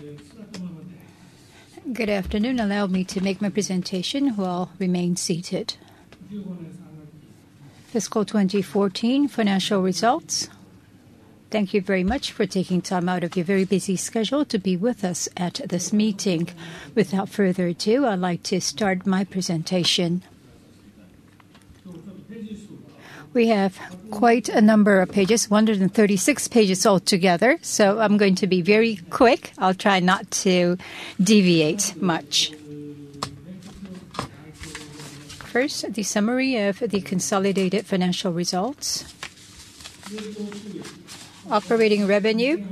Good afternoon. Allow me to make my presentation while remain seated. Fiscal 2014 financial results. Thank you very much for taking time out of your very busy schedule to be with us at this meeting. Without further ado, I'd like to start my presentation. We have quite a number of pages, 136 pages altogether, so I'm going to be very quick. I'll try not to deviate much. First, the summary of the consolidated financial results. Operating revenue,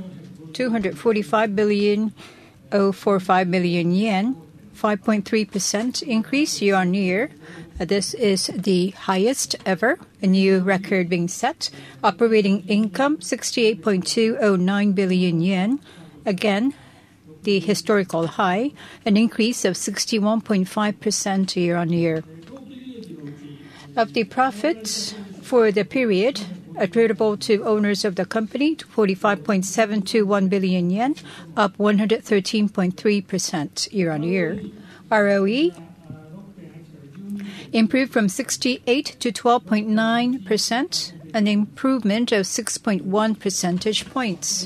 245,045 billion yen, 5.3% increase year-on-year. This is the highest ever, a new record being set. Operating income, 68.209 billion yen. Again, the historical high, an increase of 61.5% year-on-year. Of the profits for the period, attributable to owners of the company, 45.721 billion yen, up 113.3% year-on-year. ROE improved from 68 to 12.9%, an improvement of 6.1 percentage points.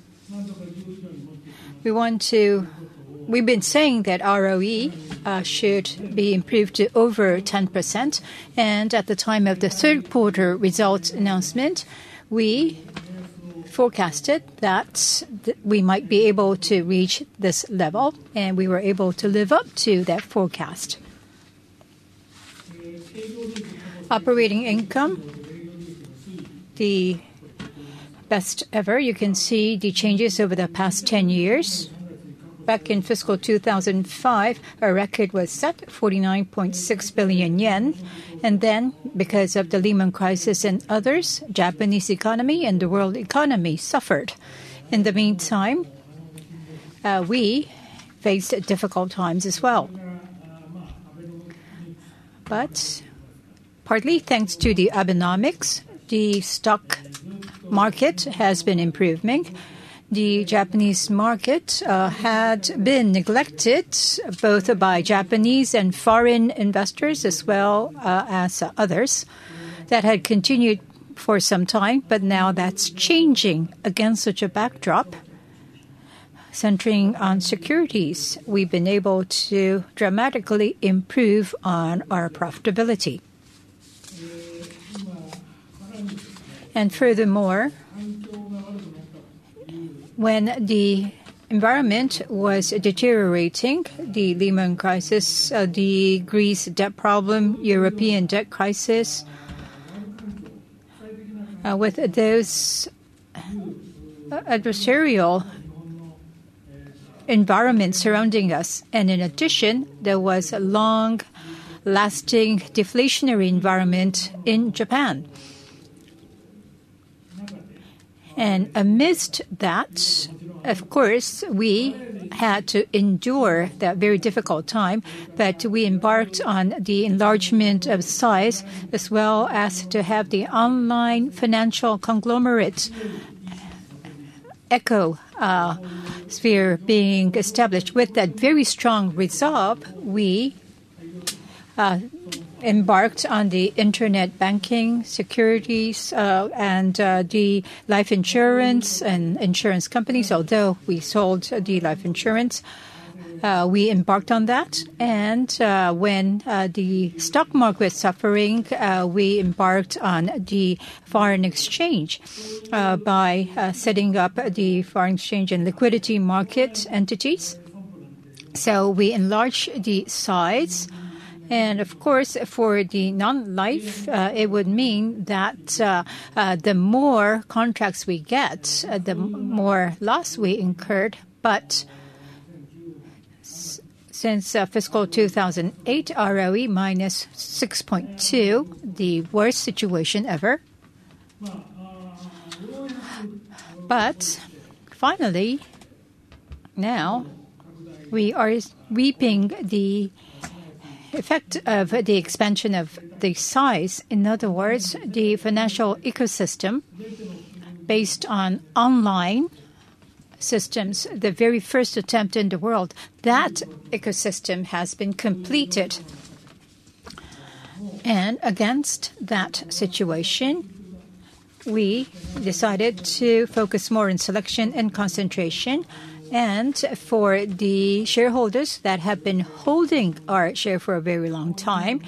We've been saying that ROE should be improved to over 10%, and at the time of the third quarter results announcement, we forecasted that we might be able to reach this level, and we were able to live up to that forecast. Operating income, the best ever. You can see the changes over the past 10 years. Back in fiscal 2005, a record was set, 49.6 billion yen. And then, because of the Lehman crisis and others, Japanese economy and the world economy suffered. In the meantime, we faced difficult times as well. But partly thanks to the Abenomics, the stock market has been improving. The Japanese market had been neglected both by Japanese and foreign investors as well as others. That had continued for some time, but now that's changing. Against such a backdrop, centering on securities, we've been able to dramatically improve on our profitability. And furthermore, when the environment was deteriorating, the Lehman crisis, the Greece debt problem, European debt crisis, with those adversarial environment surrounding us. And in addition, there was a long-lasting deflationary environment in Japan. And amidst that, of course, we had to endure that very difficult time, but we embarked on the enlargement of size as well as to have the online financial conglomerate sphere being established. With that very strong resolve, we embarked on the internet banking, securities, and the life insurance and insurance companies. Although we sold the life insurance, we embarked on that. And when the stock market was suffering, we embarked on the foreign exchange by setting up the foreign exchange and liquidity market entities. So we enlarged the size. And, of course, for the non-life, it would mean that the more contracts we get, the more loss we incurred. But since fiscal 2008, ROE minus 6.2, the worst situation ever. But finally, now we are reaping the effect of the expansion of the size. In other words, the financial ecosystem based on online systems, the very first attempt in the world, that ecosystem has been completed. And against that situation, we decided to focus more on selection and concentration. And for the shareholders that have been holding our share for a very long time,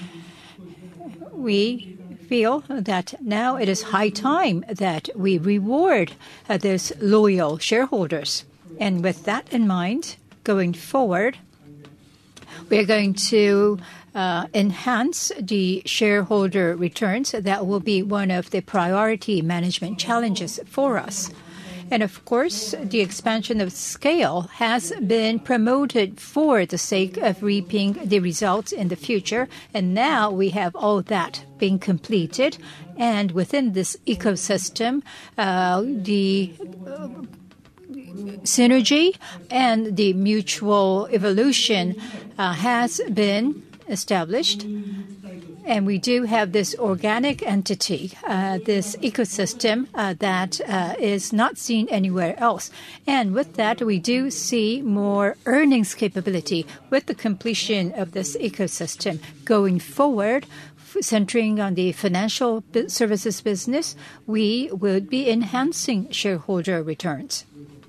we feel that now it is high time that we reward those loyal shareholders. And with that in mind, going forward, we are going to enhance the shareholder returns. That will be one of the priority management challenges for us. And of course, the expansion of scale has been promoted for the sake of reaping the results in the future. And now we have all that being completed. And within this ecosystem, the synergy and the mutual evolution has been established. And we do have this organic entity, this ecosystem that is not seen anywhere else. And with that, we do see more earnings capability with the completion of this ecosystem. Going forward, centering on the financial services business, we would be enhancing shareholder returns.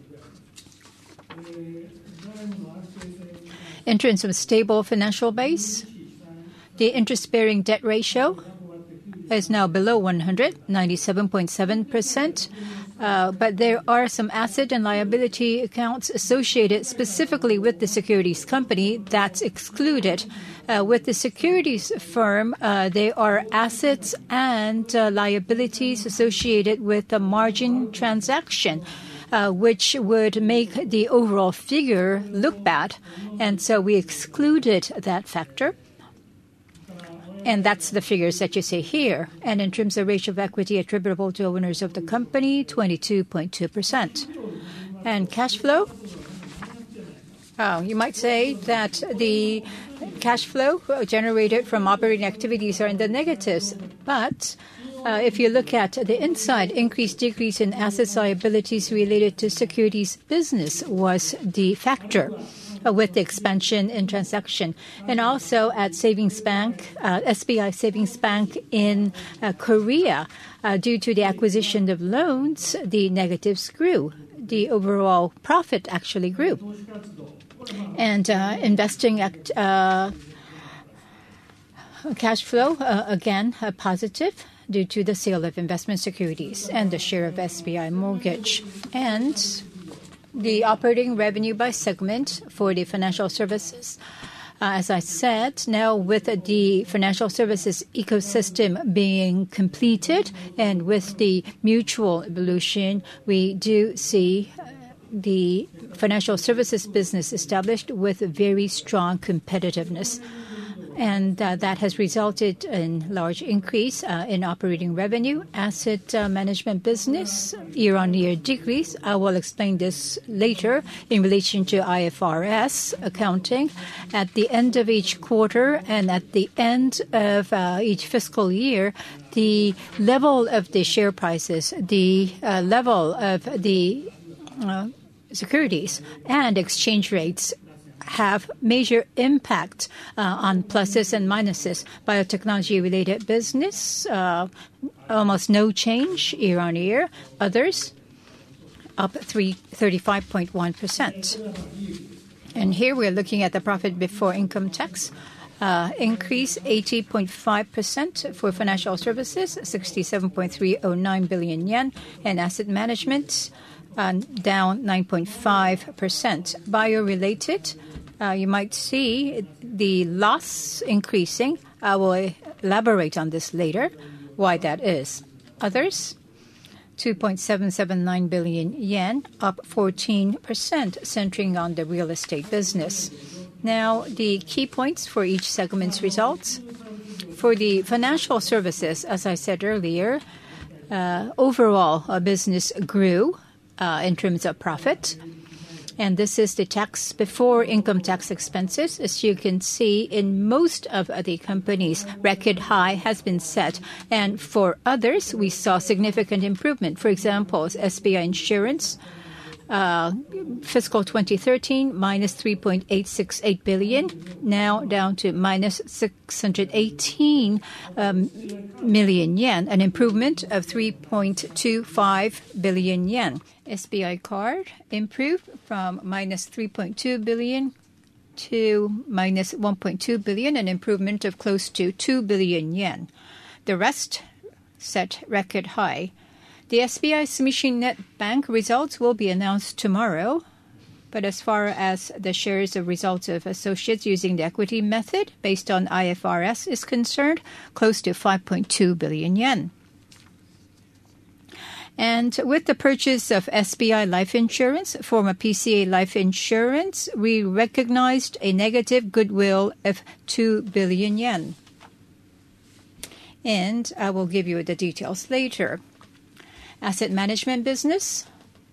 In terms of stable financial base, the interest-bearing debt ratio is now below 100, 97.7%. But there are some asset and liability accounts associated specifically with the securities company that's excluded. With the securities firm, there are assets and liabilities associated with the margin transaction, which would make the overall figure look bad. And so we excluded that factor. And that's the figures that you see here. And in terms of ratio of equity attributable to owners of the company, 22.2%. And cash flow? You might say that the cash flow generated from operating activities are in the negatives. But if you look at the inside, increase, decrease in assets, liabilities related to securities business was the factor with the expansion in transaction. And also at Savings Bank, SBI Savings Bank in Korea, due to the acquisition of loans, the negatives grew. The overall profit actually grew. And investing cash flow, again, positive due to the sale of investment securities and the share of SBI Mortgage. And the operating revenue by segment for the financial services, as I said, now with the financial services ecosystem being completed and with the mutual evolution, we do see the financial services business established with very strong competitiveness. And that has resulted in large increase in operating revenue. Asset management business, year-on-year decrease. I will explain this later in relation to IFRS accounting. At the end of each quarter and at the end of each fiscal year, the level of the share prices, the level of the securities and exchange rates have major impact on pluses and minuses. Biotechnology-related business, almost no change year-on-year. Others, up 35.1%. And here we're looking at the profit before income tax. Increase 80.5% for financial services, 67.309 billion yen, and asset management down 9.5%. Bio-related, you might see the loss increasing. I will elaborate on this later, why that is. Others, 2.779 billion yen, up 14%, centering on the real estate business. Now, the key points for each segment's results. For the financial services, as I said earlier, overall business grew in terms of profit. And this is the tax before income tax expenses. As you can see, in most of the companies, record high has been set. And for others, we saw significant improvement. For example, SBI Insurance, fiscal 2013, minus 3.868 billion, now down to minus 618 million yen, an improvement of 3.25 billion yen. SBI Card improved from minus 3.2 billion to minus 1.2 billion, an improvement of close to 2 billion yen. The rest set record high. The SBI Sumishin Net Bank results will be announced tomorrow. But as far as the shares of results of associates using the equity method based on IFRS is concerned, close to 5.2 billion yen. And with the purchase of SBI Life Insurance, former PCA Life Insurance, we recognized a negative goodwill of 2 billion yen. And I will give you the details later. Asset management business.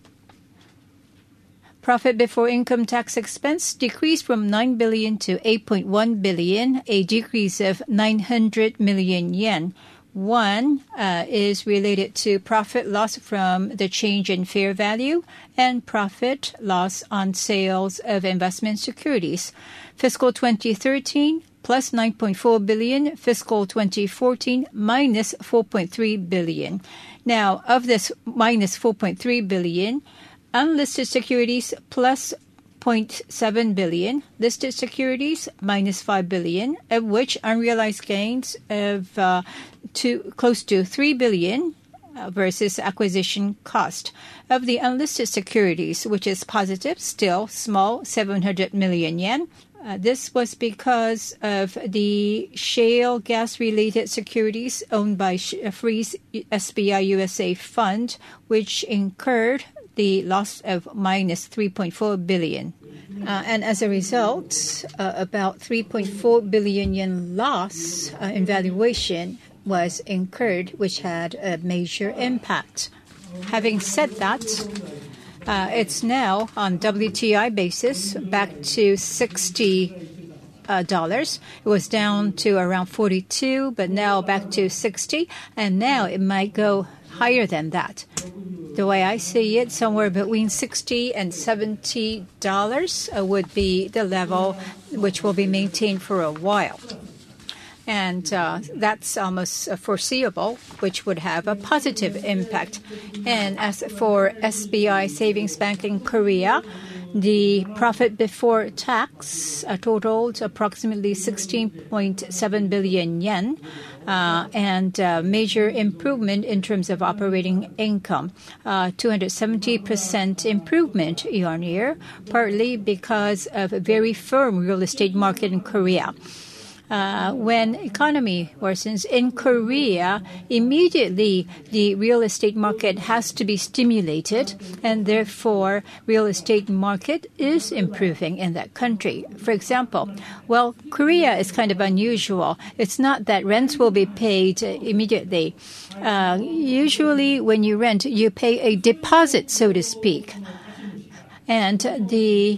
Profit before income tax expense decreased from 9 billion to 8.1 billion, a decrease of 900 million yen. One is related to profit loss from the change in fair value and profit loss on sales of investment securities. Fiscal 2013, plus 9.4 billion, fiscal 2014, minus 4.3 billion. Now, of this minus 4.3 billion, unlisted securities plus 0.7 billion, listed securities minus 5 billion, of which unrealized gains of close to 3 billion versus acquisition cost. Of the unlisted securities, which is positive, still small, 700 million yen. This was because of the shale gas-related securities owned by Freeze SBI USA Fund, which incurred the loss of minus 3.4 billion. And as a result, about 3.4 billion yen loss in valuation was incurred, which had a major impact. Having said that, it's now on WTI basis back to $60. It was down to around 42, but now back to 60, and now it might go higher than that. The way I see it, somewhere between $60 and $70 would be the level which will be maintained for a while. And that's almost foreseeable, which would have a positive impact. And as for SBI Savings Bank in Korea, the profit before tax totaled approximately 16.7 billion yen, and major improvement in terms of operating income, 270% improvement year on year, partly because of a very firm real estate market in Korea. When economy worsens in Korea, immediately the real estate market has to be stimulated, and therefore real estate market is improving in that country. For example, well, Korea is kind of unusual. It's not that rents will be paid immediately. Usually when you rent, you pay a deposit, so to speak. And the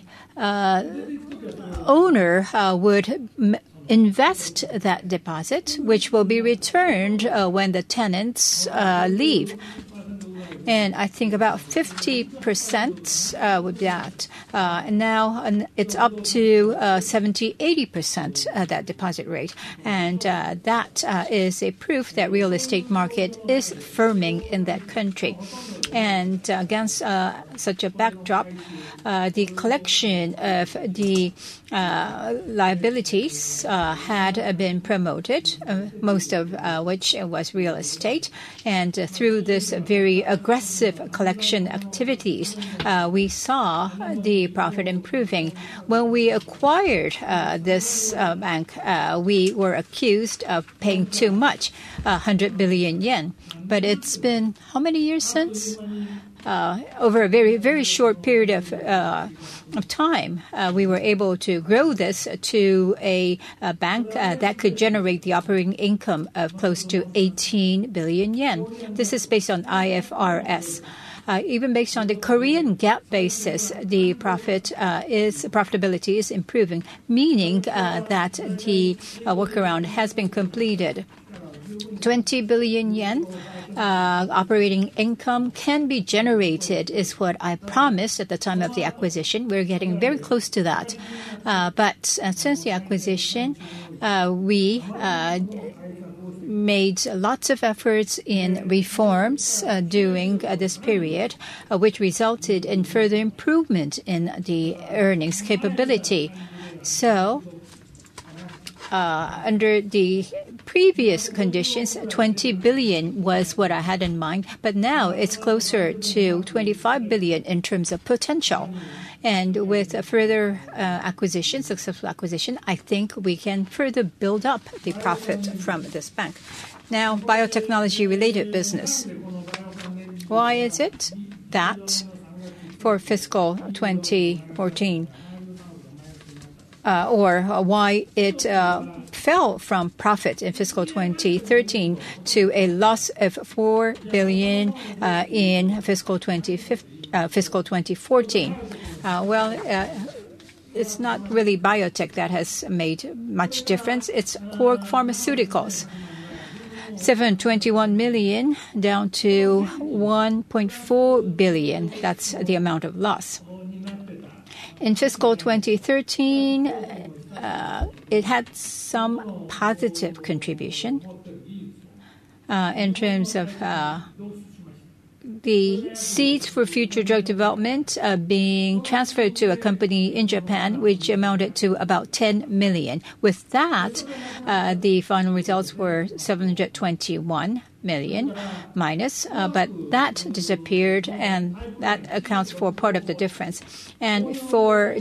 owner would invest that deposit, which will be returned when the tenants leave. And I think about 50% would be that. And now it's up to 70-80% that deposit rate. And that is a proof that real estate market is firming in that country. And against such a backdrop, the collection of the liabilities had been promoted, most of which was real estate. And through this very aggressive collection activities, we saw the profit improving. When we acquired this bank, we were accused of paying too much, 100 billion yen. But it's been how many years since? Over a very, very short period of time, we were able to grow this to a bank that could generate the operating income of close to 18 billion yen. This is based on IFRS. Even based on the Korean GAAP basis, the profitability is improving, meaning that the workaround has been completed. 20 billion yen operating income can be generated is what I promised at the time of the acquisition. We're getting very close to that. But since the acquisition, we made lots of efforts in reforms during this period, which resulted in further improvement in the earnings capability. So, under the previous conditions, 20 billion was what I had in mind, but now it's closer to 25 billion in terms of potential. And with a further successful acquisition, I think we can further build up the profit from this bank. Now, biotechnology-related business. Why is it that for fiscal 2014, or why it fell from profit in fiscal 2013 to a loss of 4 billion in fiscal 2014? It's not really biotech that has made much difference. It's Quark Pharmaceuticals. 721 million down to 1.4 billion. That's the amount of loss. In fiscal 2013, it had some positive contribution in terms of the seeds for future drug development being transferred to a company in Japan, which amounted to about 10 million. With that, the final results were 721 million minus, but that disappeared, and that accounts for part of the difference. And for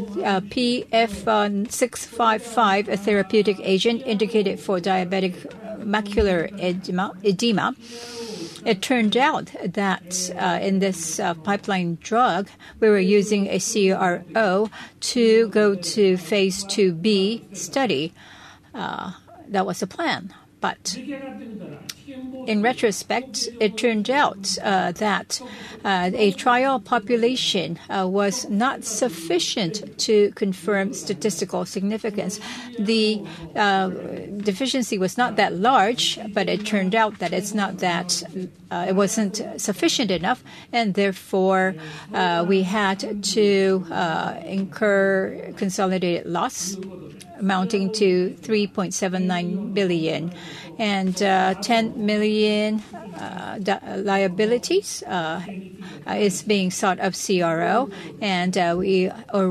PF655, a therapeutic agent indicated for diabetic macular edema, it turned out that in this pipeline drug, we were using a CRO to go to phase 2B study. That was the plan. But in retrospect, it turned out that a trial population was not sufficient to confirm statistical significance. The deficiency was not that large, but it turned out that it wasn't sufficient enough, and therefore we had to incur consolidated loss amounting to 3.79 billion. And 10 million liabilities is being sought of CRO, and we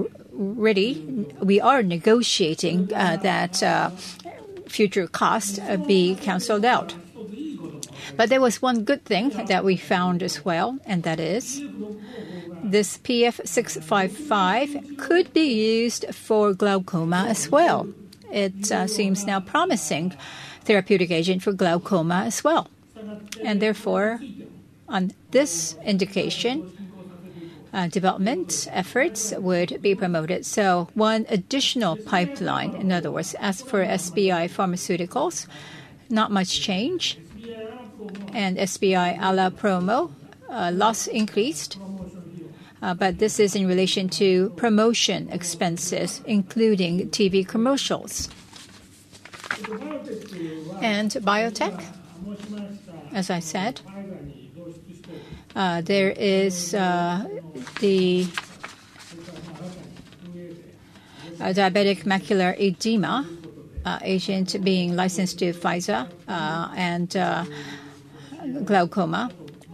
are negotiating that future cost be canceled out. But there was one good thing that we found as well, and that is this PF655 could be used for glaucoma as well. It seems now promising therapeutic agent for glaucoma as well. And therefore, on this indication, development efforts would be promoted. So one additional pipeline, in other words, as for SBI Pharmaceuticals, not much change. And SBI Ala Promo, loss increased. But this is in relation to promotion expenses, including TV commercials. And biotech, as I said, there is the diabetic macular edema agent being licensed to Pfizer and glaucoma.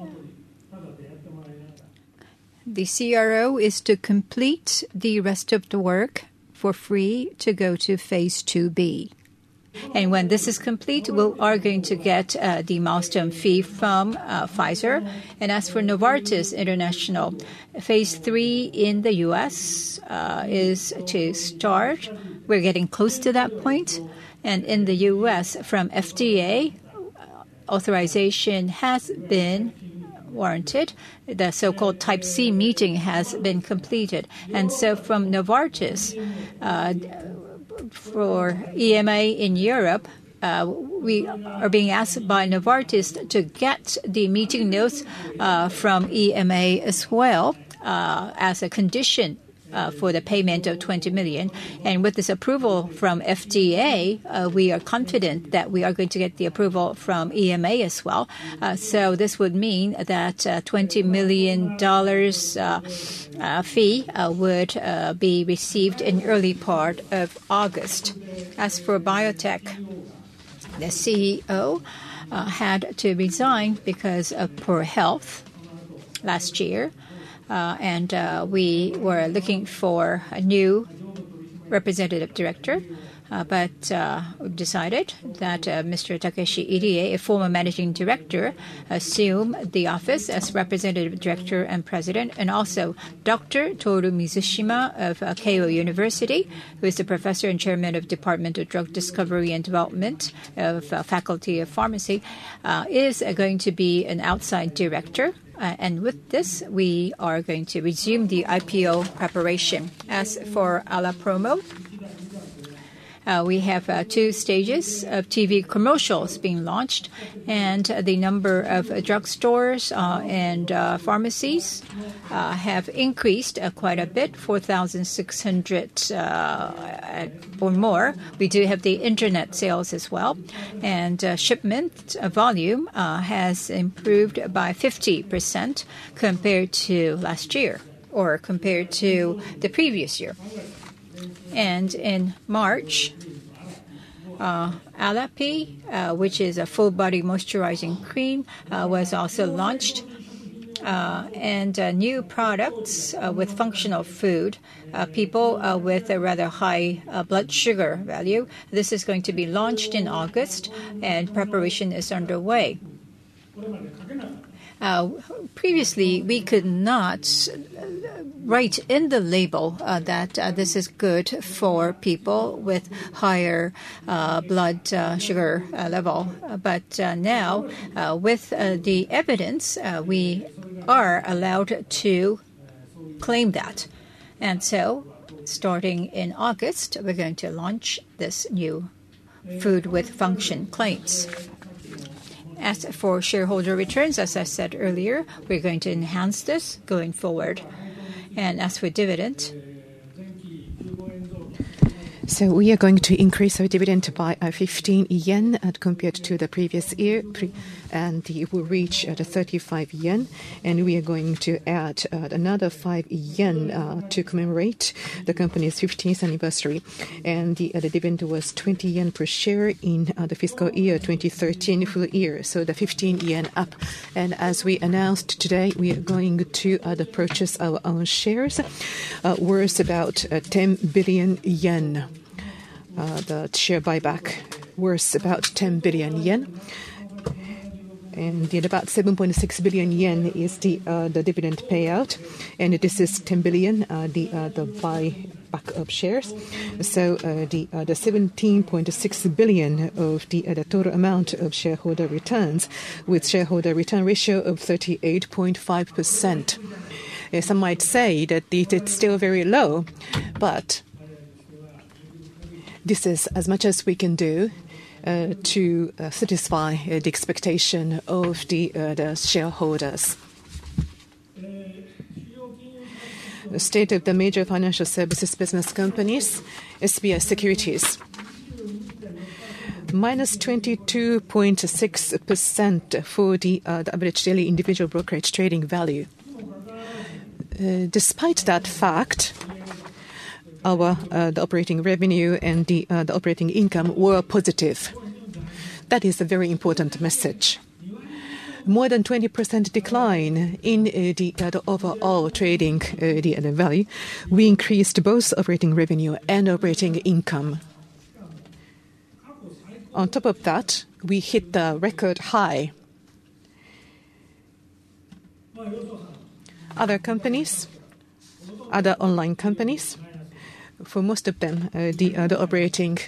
The CRO is to complete the rest of the work for free to go to phase 2B. And when this is complete, we are going to get the milestone fee from Pfizer. And as for Novartis International, phase 3 in the U.S. Is to start. We're getting close to that point. And in the U.S., from FDA, authorization has been warranted. The so-called Type C meeting has been completed. And so from Novartis, for EMA in Europe, we are being asked by Novartis to get the meeting notes from EMA as well as a condition for the payment of 20 million. And with this approval from FDA, we are confident that we are going to get the approval from EMA as well. So this would mean that $20 million fee would be received in early part of August. As for biotech, the CEO had to resign because of poor health last year, and we were looking for a new representative director, but decided that Mr. Takeshi Irie, a former managing director, assume the office as representative director and president, and also Dr. Toru Mizushima of Keio University, who is the professor and chairman of Department of Drug Discovery and Development of Faculty of Pharmacy, is going to be an outside director. And with this, we are going to resume the IPO preparation. As for Alapromo, we have 2 stages of TV commercials being launched, and the number of drugstores and pharmacies have increased quite a bit, 4,600 or more. We do have the internet sales as well, and shipment volume has improved by 50% compared to last year or compared to the previous year. And in March, Alapi, which is a full-body moisturizing cream, was also launched. And new products with functional food, people with a rather high blood sugar value. This is going to be launched in August, and preparation is underway. Previously, we could not write in the label that this is good for people with higher blood sugar level. But now, with the evidence, we are allowed to claim that. And so, starting in August, we're going to launch this new food with function claims. As for shareholder returns, as I said earlier, we're going to enhance this going forward. And as for dividend, so we are going to increase our dividend by 15 yen compared to the previous year, and it will reach 35 yen. And we are going to add another 5 yen to commemorate the company's 15th anniversary. And the dividend was 20 yen per share in the fiscal year 2013 full year, so the 15 yen up. And as we announced today, we are going to purchase our own shares worth about 10 billion yen. The share buyback worth about 10 billion yen. And about 7.6 billion yen is the dividend payout. And this is 10 billion, the buyback of shares. So the 17.6 billion of the total amount of shareholder returns, with shareholder return ratio of 38.5%. Some might say that it's still very low, but this is as much as we can do to satisfy the expectation of the shareholders. The state of the major financial services business companies, SBI Securities, minus 22.6% for the average daily individual brokerage trading value. Despite that fact, the operating revenue and the operating income were positive. That is a very important message. More than 20% decline in the overall trading the value. We increased both operating revenue and operating income. On top of that, we hit the record high. Other companies, other online companies, for most of them, the operating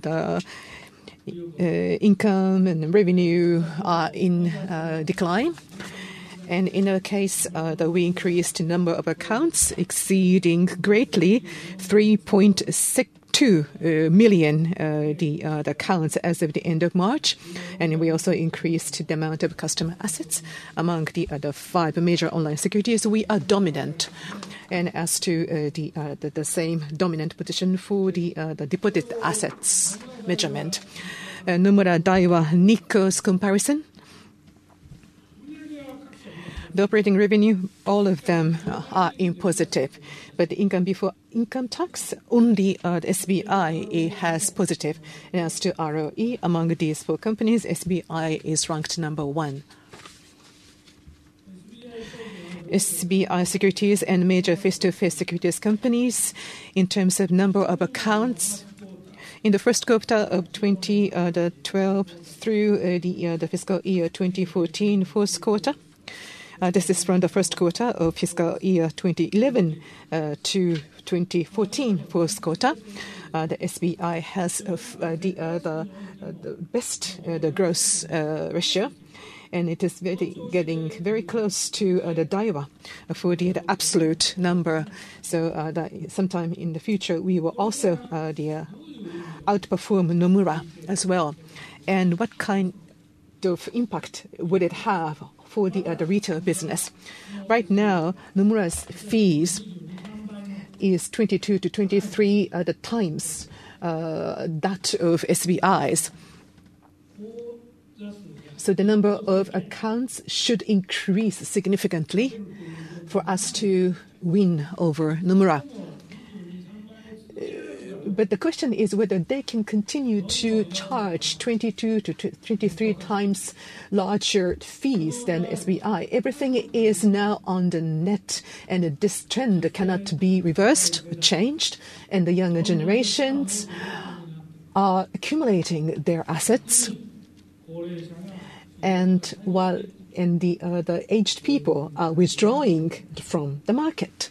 income and revenue are in decline. And in our case, we increased the number of accounts exceeding greatly 3.6 2 million the accounts as of the end of March, and we also increased the amount of customer assets among the 5 major online securities. We are dominant, and as to the same dominant position for the deposit assets measurement. Nomura, Daiwa, Nikko's comparison. The operating revenue, all of them are in positive, but the income before income tax, only the SBI it has positive. And as to ROE, among these 4 companies, SBI is ranked number 1. SBI Securities and major face-to-face securities companies, in terms of number of accounts, in the first quarter of 2012 through the fiscal year 2014 fourth quarter. This is from the first quarter of fiscal year 2011 to 2014 fourth quarter. The SBI has the best the growth ratio, and it is getting very close to the Daiwa for the absolute number. So that sometime in the future we will also outperform Nomura as well. And what kind of impact would it have for the retail business? Right now, Nomura's fees is 22 to 23 times that of SBI's. So the number of accounts should increase significantly for us to win over Nomura. But the question is whether they can continue to charge 22 to 23 times larger fees than SBI. Everything is now on the net, and this trend cannot be reversed or changed. And the younger generations are accumulating their assets, and while the aged people are withdrawing from the market.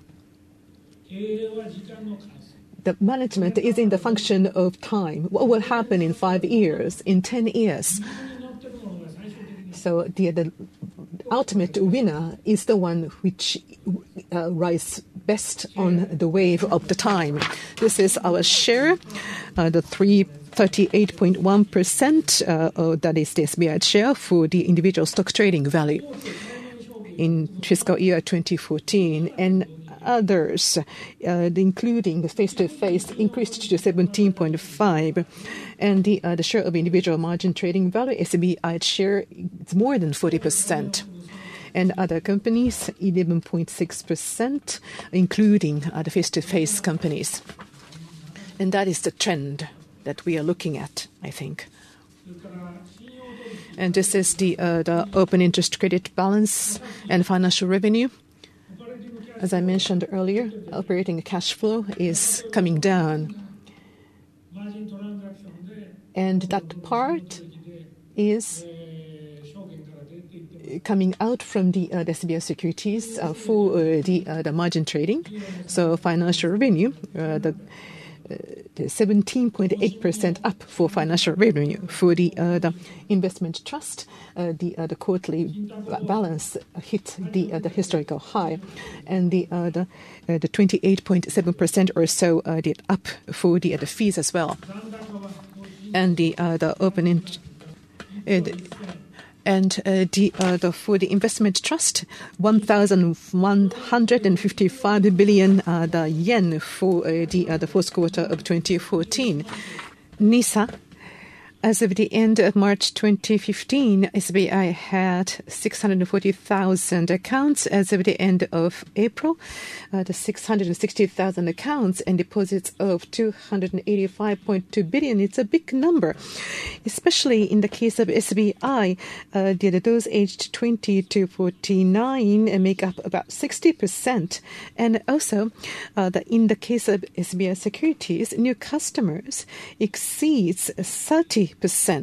The management is in the function of time. What will happen in 5 years, in 10 years? So the ultimate winner is the one which rides best on the wave of the time. This is our share, the 38.1%. That is the SBI share for the individual stock trading value in fiscal year 2014. And others, including the face-to-face, increased to 17.5%. And the share of individual margin trading value, SBI share, is more than 40%. And other companies, 11.6%, including the face-to-face companies. And that is the trend that we are looking at, I think. And this is the open interest credit balance and financial revenue. As I mentioned earlier, operating cash flow is coming down. And that part is coming out from the SBI Securities for the margin trading. So financial revenue, the 17.8% up for financial revenue. For the investment trust, the quarterly balance hit the historical high, and the 28.7% or so did up for the fees as well. And the opening and for the investment trust, 1,155 billion yen for the fourth quarter of 2014. NISA, as of the end of March 2015, SBI had 640,000 accounts. As of the end of April, the 660,000 accounts and deposits of 285.2 billion. It's a big number, especially in the case of SBI. Those aged 20 to 49 make up about 60%. And also, in the case of SBI Securities, new customers exceeds 30%,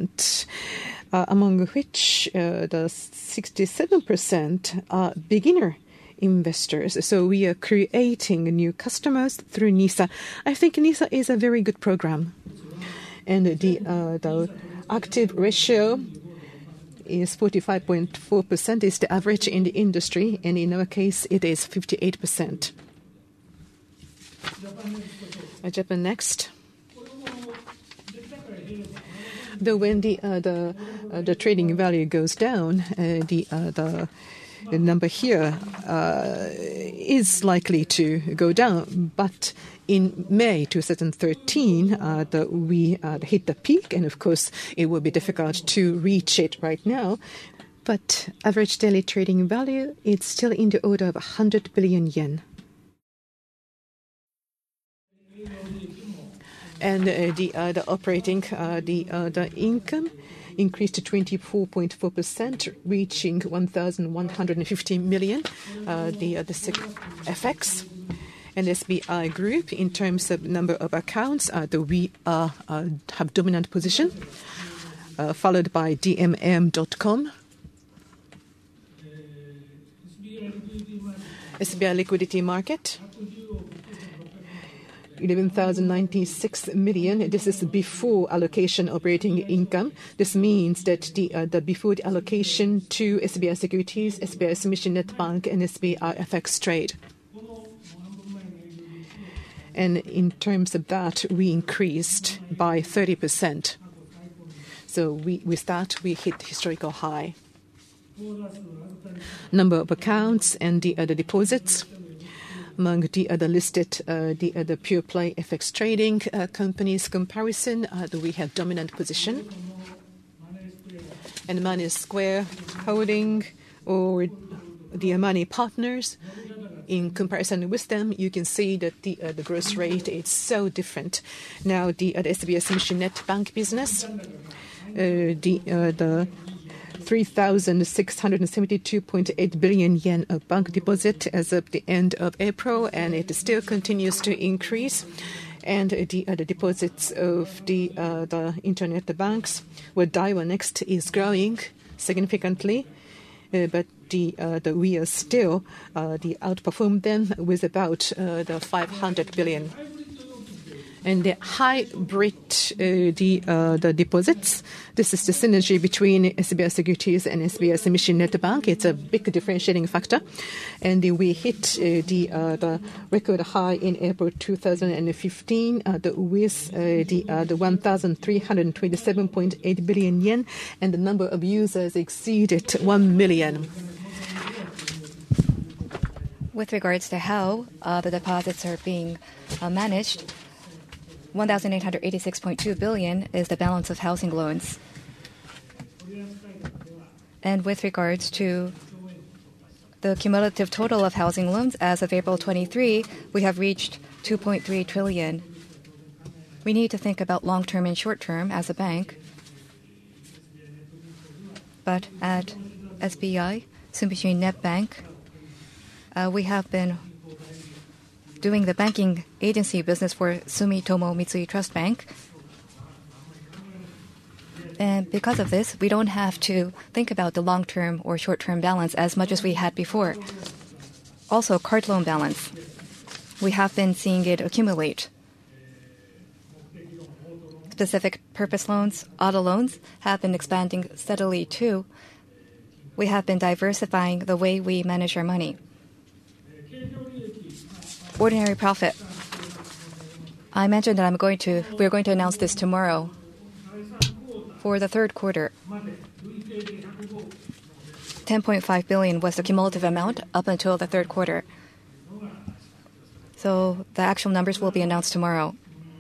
among which the 67% are beginner investors. So we are creating new customers through NISA. I think NISA is a very good program. And the active ratio is 45.4%, is the average in the industry, and in our case it is 58%. Japan Next. Though when the trading value goes down, the number here is likely to go down. But in May 2013, we hit the peak, and of course, it will be difficult to reach it right now. But average daily trading value is still in the order of 100 billion yen. And the operating the income increased to 24.4%, reaching 1,150 million. The FX and SBI Group, in terms of number of accounts, we have dominant position, followed by DMM.com. SBI Liquidity Market, 11,096 million. This is before allocation operating income. This means that the before the allocation to SBI Securities, SBI Sumishin Net Bank, and SBI FX Trade. And in terms of that, we increased by 30%. So with that, we hit historical high. Number of accounts and the other deposits. Among the other listed, the other pure play FX trading companies comparison, we have dominant position. And Money Square Holding or the Money Partners, in comparison with them, you can see that the growth rate is so different. Now the SBI Sumishin Net Bank business, the 3,672.8 billion yen of bank deposit as of the end of April, and it still continues to increase. And the deposits of the internet banks, where Daiwa Next is growing significantly, but we are still outperform them with about the 500 billion. And the hybrid the deposits, this is the synergy between SBI Securities and SBI Sumishin Net Bank. It's a big differentiating factor. And we hit the record high in April 2015 with the 1,327.8 billion yen, and the number of users exceeded 1 million. With regards to how the deposits are being managed, 1,886.2 billion is the balance of housing loans. And with regards to the cumulative total of housing loans as of April 23, we have reached 2.3 trillion. We need to think about long-term and short-term as a bank. But at SBI, Sumishin Net Bank, we have been doing the banking agency business for Sumitomo Mitsui Trust Bank. And because of this, we don't have to think about the long-term or short-term balance as much as we had before. Also, card loan balance. We have been seeing it accumulate. Specific purpose loans, auto loans, have been expanding steadily too. We have been diversifying the way we manage our money. Ordinary profit. I mentioned that we're going to announce this tomorrow. For the third quarter, 10.5 billion was the cumulative amount up until the third quarter. So the actual numbers will be announced tomorrow.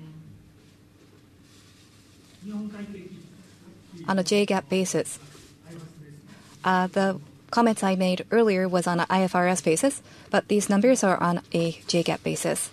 On a JGAAP basis, the comments I made earlier was on an IFRS basis, but these numbers are on a JGAAP basis.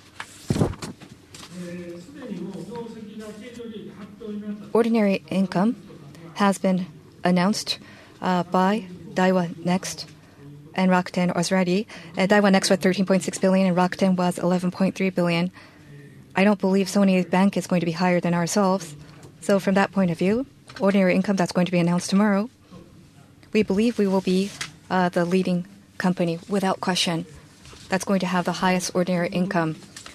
Ordinary income has been announced by Daiwa Next and Rakuten already. Daiwa Next was 13.6 billion and Rakuten was 11.3 billion. I don't believe Sony Bank is going to be higher than ourselves. So from that point of view, ordinary income that's going to be announced tomorrow, we believe we will be the leading company without question that's going to have the highest ordinary income.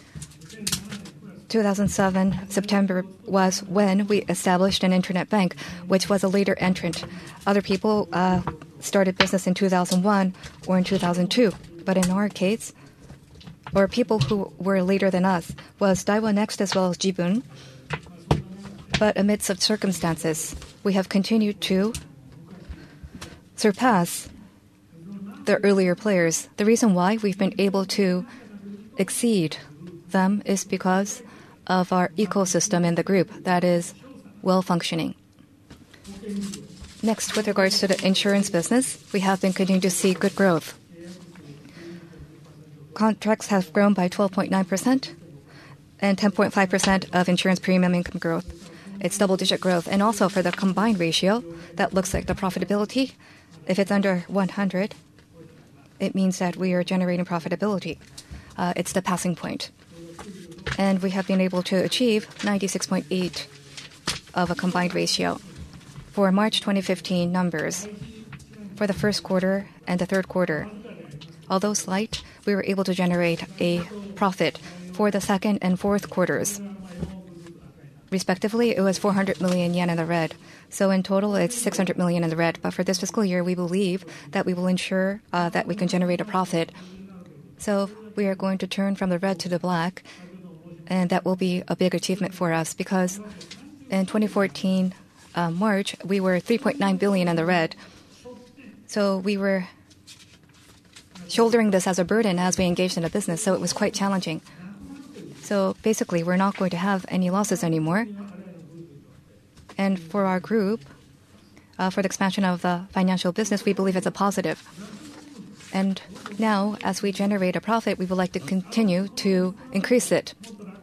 2007, September was when we established an internet bank, which was a later entrant. Other people started business in 2001 or in 2002. But in our case, or people who were later than us was Daiwa Next as well as Jibun. But amid such circumstances, we have continued to surpass the earlier players. The reason why we've been able to exceed them is because of our ecosystem in the group that is well functioning. Next, with regards to the insurance business, we have been continuing to see good growth. Contracts have grown by 12.9% and 10.5% of insurance premium income growth. It's double-digit growth. And also for the combined ratio, that looks like the profitability. If it's under 100, it means that we are generating profitability. It's the passing point. And we have been able to achieve 96.8 of a combined ratio. For March 2015 numbers, for the first quarter and the third quarter, although slight, we were able to generate a profit for the second and fourth quarters. Respectively, it was 400 million yen in the red. So in total, it's 600 million in the red. But for this fiscal year, we believe that we will ensure that we can generate a profit. So we are going to turn from the red to the black, and that will be a big achievement for us because in 2014 March, we were 3.9 billion in the red. So we were shouldering this as a burden as we engaged in a business, so it was quite challenging. So basically, we're not going to have any losses anymore. And for our group, for the expansion of the financial business, we believe it's a positive. And now, as we generate a profit, we would like to continue to increase it.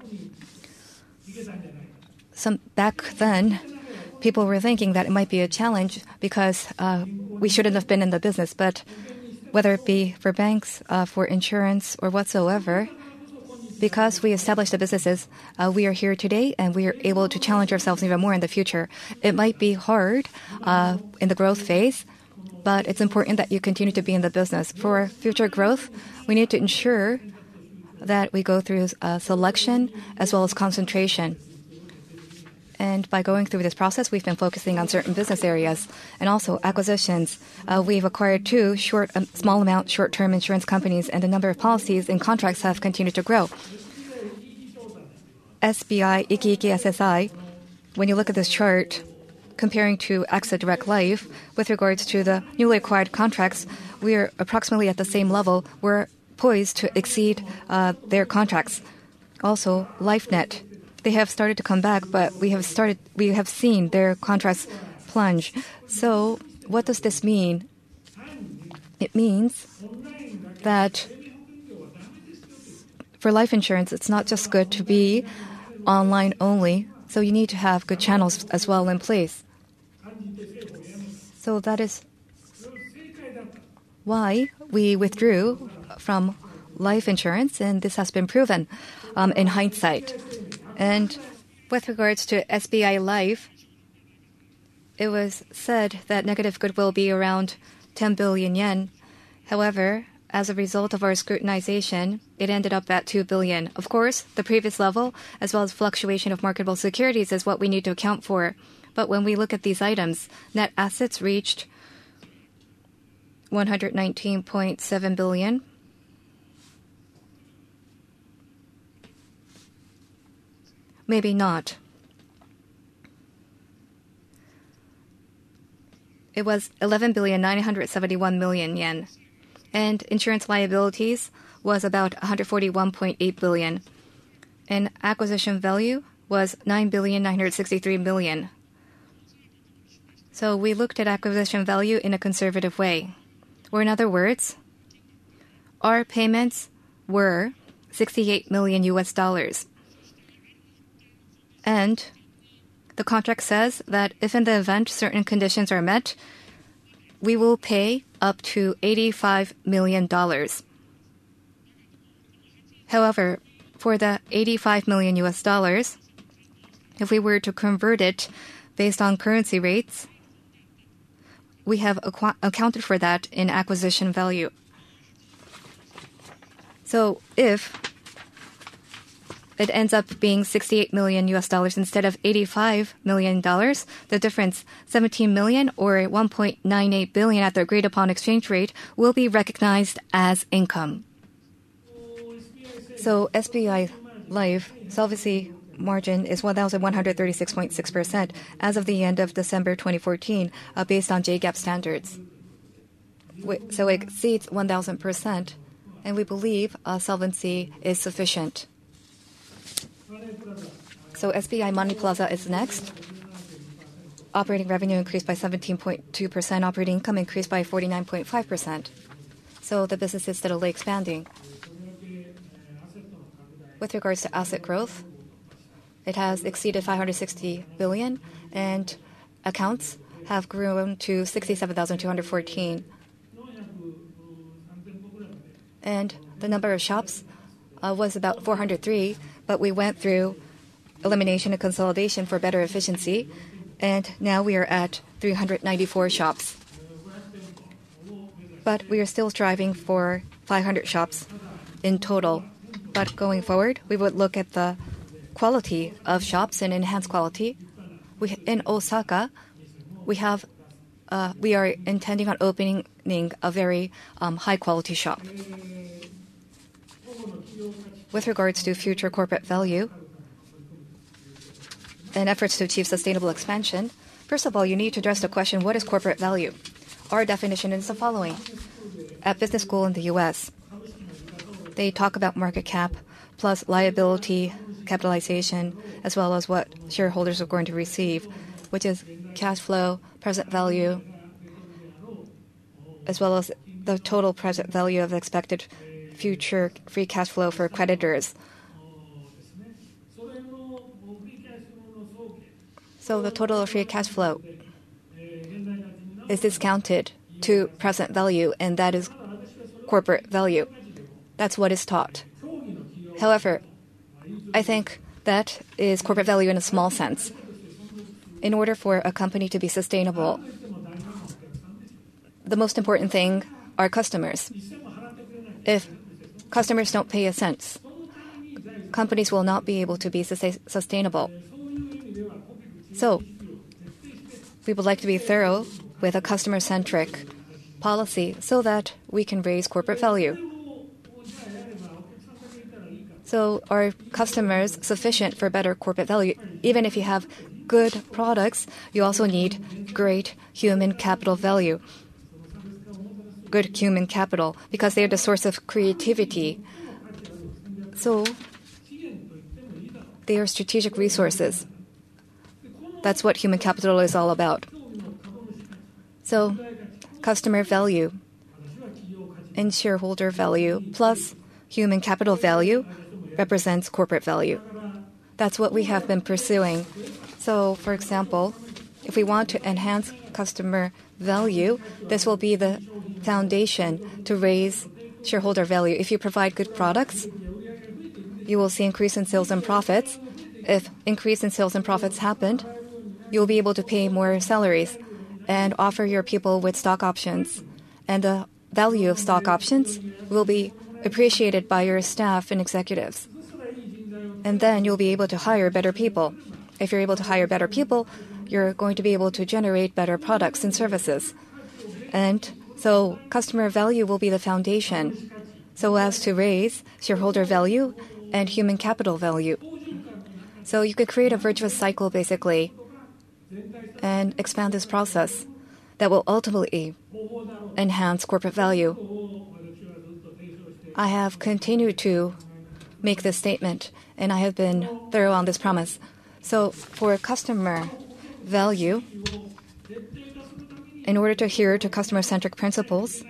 Back then, people were thinking that it might be a challenge because we shouldn't have been in the business. But whether it be for banks, for insurance, or whatsoever, because we established the businesses, we are here today and we are able to challenge ourselves even more in the future. It might be hard in the growth phase, but it's important that you continue to be in the business. For future growth, we need to ensure that we go through selection as well as concentration. And by going through this process, we've been focusing on certain business areas and also acquisitions. We've acquired two small amount short-term insurance companies, and the number of policies and contracts have continued to grow. SBI, Iki-Iki SSI, when you look at this chart, comparing to AXA Direct Life, with regards to the newly acquired contracts, we are approximately at the same level. We're poised to exceed their contracts. Also, LifeNet. They have started to come back, but we have seen their contracts plunge. So what does this mean? It means that for life insurance, it's not just good to be online only. So you need to have good channels as well in place. So that is why we withdrew from life insurance, and this has been proven in hindsight. And with regards to SBI Life, it was said that negative goodwill will be around 10 billion yen. However, as a result of our scrutinization, it ended up at 2 billion. Of course, the previous level, as well as fluctuation of marketable securities, is what we need to account for. But when we look at these items, net assets reached 119.7 billion. Maybe not. It was 11,971 million yen. And insurance liabilities was about 141.8 billion. And acquisition value was 9,963 million. So we looked at acquisition value in a conservative way. Or in other words, our payments were $68 million US. And the contract says that if in the event certain conditions are met, we will pay up to $85 million. However, for the $85 million US, if we were to convert it based on currency rates, we have accounted for that in acquisition value. So if it ends up being $68 million US instead of $85 million, the difference, 17 million or 1.98 billion at the agreed upon exchange rate, will be recognized as income. So SBI Life solvency margin is 1,136.6% as of the end of December 2014, based on JGAAP standards. So it exceeds 1,000%, and we believe solvency is sufficient. So SBI Money Plaza is next. Operating revenue increased by 17.2%. Operating income increased by 49.5%. So the business is steadily expanding. With regards to asset growth, it has exceeded 560 billion, and accounts have grown to 67,214. And the number of shops was about 403, but we went through elimination and consolidation for better efficiency, and now we are at 394 shops. But we are still striving for 500 shops in total. But going forward, we would look at the quality of shops and enhance quality. In Osaka, we are intending on opening a very high-quality shop. With regards to future corporate value and efforts to achieve sustainable expansion, first of all, you need to address the question, what is corporate value? Our definition is the following. At business school in the U.S., they talk about market cap plus liability capitalization, as well as what shareholders are going to receive, which is cash flow, present value, as well as the total present value of expected future free cash flow for creditors. So the total free cash flow is discounted to present value, and that is corporate value. That's what is taught. However, I think that is corporate value in a small sense. In order for a company to be sustainable, the most important thing are customers. If customers don't pay a cent, companies will not be able to be sustainable. So, we would like to be thorough with a customer-centric policy so that we can raise corporate value. So, are customers sufficient for better corporate value? Even if you have good products, you also need great human capital value. Good human capital, because they are the source of creativity. So, they are strategic resources. That's what human capital is all about. So, customer value and shareholder value plus human capital value represents corporate value. That's what we have been pursuing. So, for example, if we want to enhance customer value, this will be the foundation to raise shareholder value. If you provide good products, you will see increase in sales and profits. If increase in sales and profits happened, you'll be able to pay more salaries and offer your people with stock options. And the value of stock options will be appreciated by your staff and executives. And then you'll be able to hire better people. If you're able to hire better people, you're going to be able to generate better products and services. And so customer value will be the foundation so as to raise shareholder value and human capital value. So you could create a virtuous cycle, basically, and expand this process that will ultimately enhance corporate value. I have continued to make this statement, and I have been thorough on this promise. So for customer value, in order to adhere to customer-centric principles,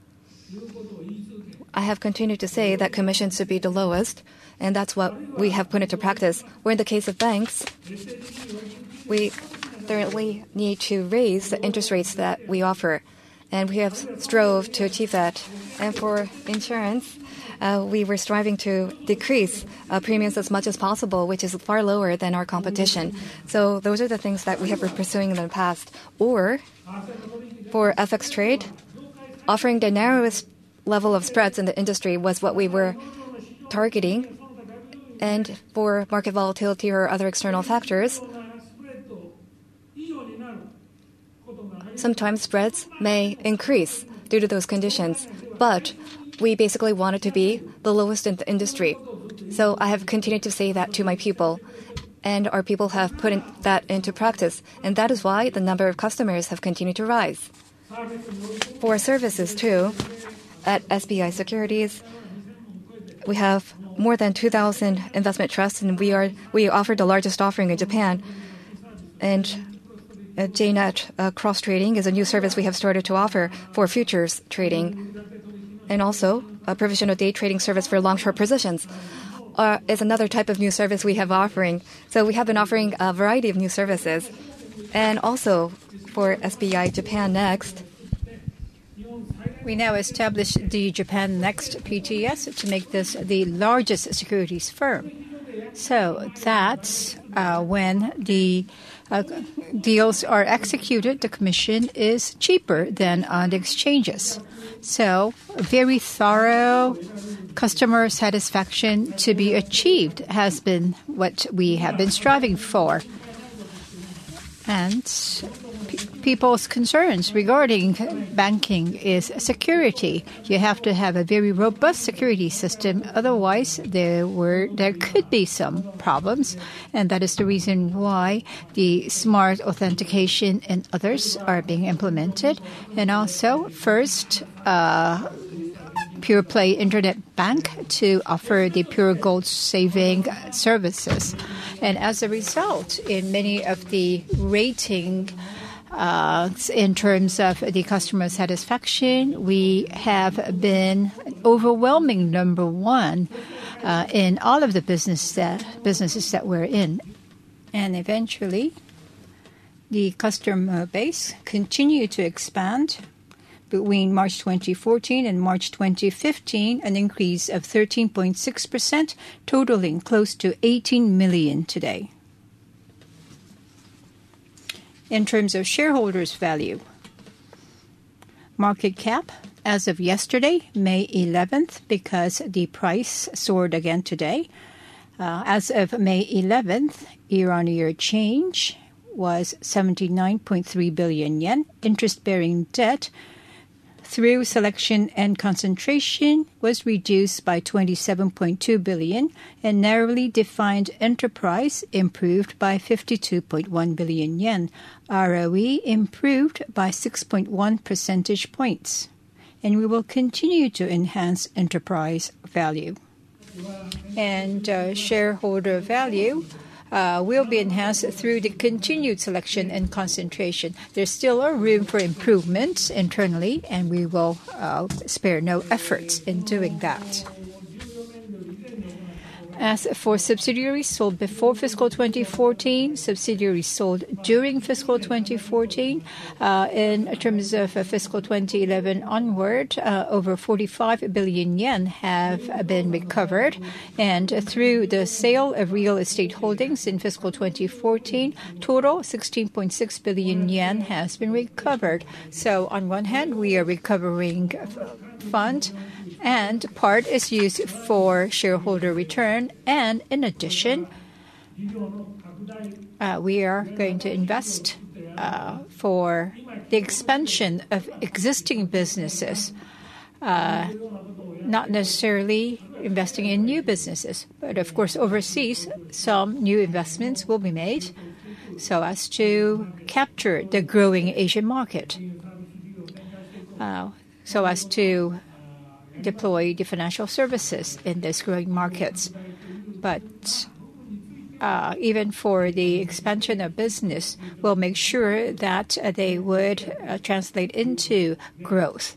I have continued to say that commissions should be the lowest, and that's what we have put into practice. Where in the case of banks, we thoroughly need to raise the interest rates that we offer, and we have strove to achieve that. And for insurance, we were striving to decrease premiums as much as possible, which is far lower than our competition. So those are the things that we have been pursuing in the past. Or for FX trade, offering the narrowest level of spreads in the industry was what we were targeting. And for market volatility or other external factors, sometimes spreads may increase due to those conditions. But we basically wanted to be the lowest in the industry. So I have continued to say that to my people, and our people have put that into practice, and that is why the number of customers have continued to rise. For services, too, at SBI Securities, we have more than 2,000 investment trusts, and we offer the largest offering in Japan. And JNet cross trading is a new service we have started to offer for futures trading, and also a provisional day trading service for long-short positions is another type of new service we have offering. So we have been offering a variety of new services, and also for SBI Japan Next. We now establish the Japan Next PTS to make this the largest securities firm. So that's when the deals are executed, the commission is cheaper than on the exchanges. So very thorough customer satisfaction to be achieved has been what we have been striving for. And people's concerns regarding banking is security. You have to have a very robust security system. Otherwise, there could be some problems. And that is the reason why the smart authentication and others are being implemented. And also, first, Pure Play Internet Bank to offer the Pure Gold saving services. And as a result, in many of the rating in terms of the customer satisfaction, we have been overwhelming number one in all of the businesses that we're in. And eventually, the customer base continued to expand. Between March 2014 and March 2015, an increase of 13.6%, totaling close to 18 million today. In terms of shareholders' value, market cap as of yesterday, May 11th, because the price soared again today. As of May 11th, year-on-year change was 79.3 billion yen. Interest-bearing debt through selection and concentration was reduced by 27.2 billion, and narrowly defined enterprise improved by 52.1 billion yen. ROE improved by 6.1 percentage points, and we will continue to enhance enterprise value. And shareholder value will be enhanced through the continued selection and concentration. There's still a room for improvement internally, and we will spare no efforts in doing that. As for subsidiaries sold before fiscal 2014, subsidiaries sold during fiscal 2014, in terms of fiscal 2011 onward, over 45 billion yen have been recovered. And through the sale of real estate holdings in fiscal 2014, total 16.6 billion yen has been recovered. So on one hand, we are recovering fund, and part is used for shareholder return. And in addition, we are going to invest for the expansion of existing businesses, not necessarily investing in new businesses. But of course, overseas, some new investments will be made so as to capture the growing Asian market, so as to deploy the financial services in these growing markets. But even for the expansion of business, we'll make sure that they would translate into growth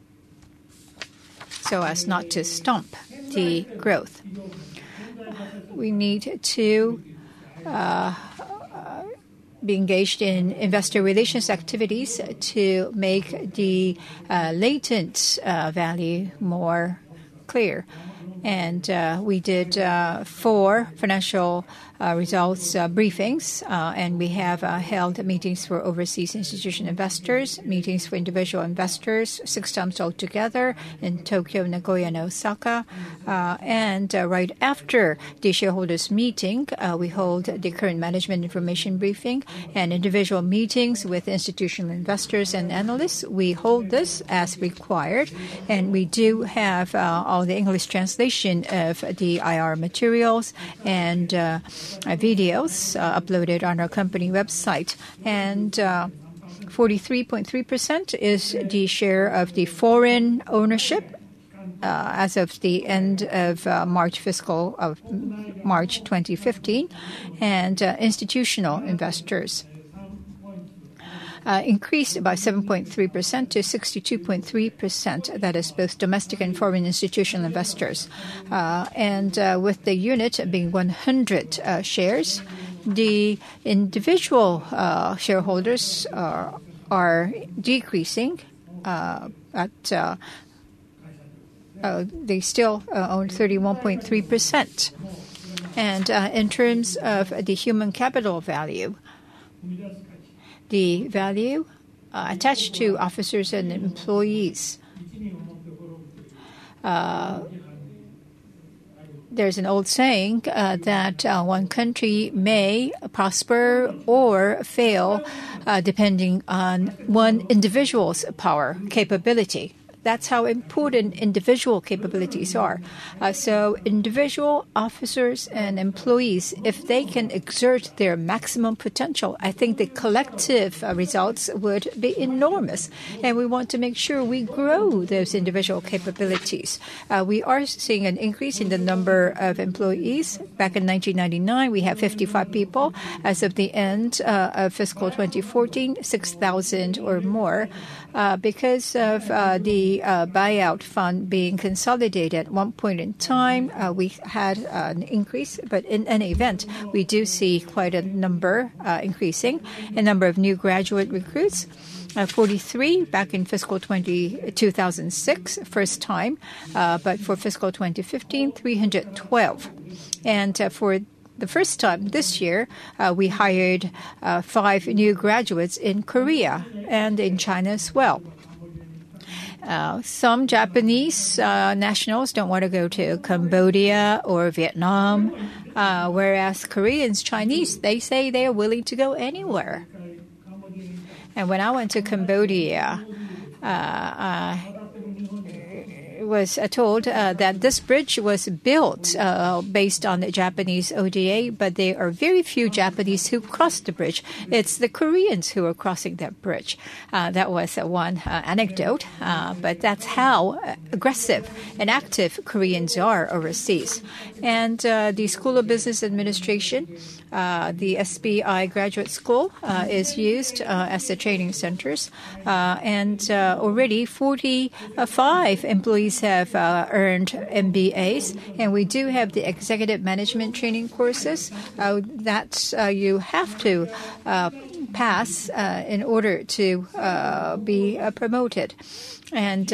so as not to stump the growth. We need to be engaged in investor relations activities to make the latent value more clear. And we did 4 financial results briefings, and we have held meetings for overseas institutional investors, meetings for individual investors, 6 times altogether in Tokyo, Nagoya, and Osaka. And right after the shareholders' meeting, we hold the current management information briefing and individual meetings with institutional investors and analysts. We hold this as required, and we do have all the English translation publication of the IR materials and videos uploaded on our company website. And 43.3% is the share of the foreign ownership as of the end of March 2015, and institutional investors increased by 7.3% to 62.3%. That is both domestic and foreign institutional investors. And with the unit being 100 shares, the individual shareholders are decreasing they still own 31.3%. And in terms of the human capital value, the value attached to officers and employees, there's an old saying that one country may prosper or fail depending on one individual's power capability. That's how important individual capabilities are. So individual officers and employees, if they can exert their maximum potential, I think the collective results would be enormous. And we want to make sure we grow those individual capabilities. We are seeing an increase in the number of employees. Back in 1999, we had 55 people. As of the end of fiscal 2014, 6,000 or more. Because of the buyout fund being consolidated at one point in time, we had an increase. But in any event, we do see quite a number increasing. A number of new graduate recruits, 43 back in fiscal 2006, first time. But for fiscal 2015, 312. And for the first time this year, we hired 5 new graduates in Korea and in China as well. Some Japanese nationals don't want to go to Cambodia or Vietnam, whereas Koreans, Chinese, they say they are willing to go anywhere. And when I went to Cambodia, was told that this bridge was built based on the Japanese ODA, but there are very few Japanese who crossed the bridge. It's the Koreans who are crossing that bridge. That was one anecdote, but that's how aggressive and active Koreans are overseas. And the School of Business Administration, the SBI Graduate School, is used as the training centers, and already 45 employees have earned MBAs, and we do have the executive management training courses that you have to pass in order to be promoted. And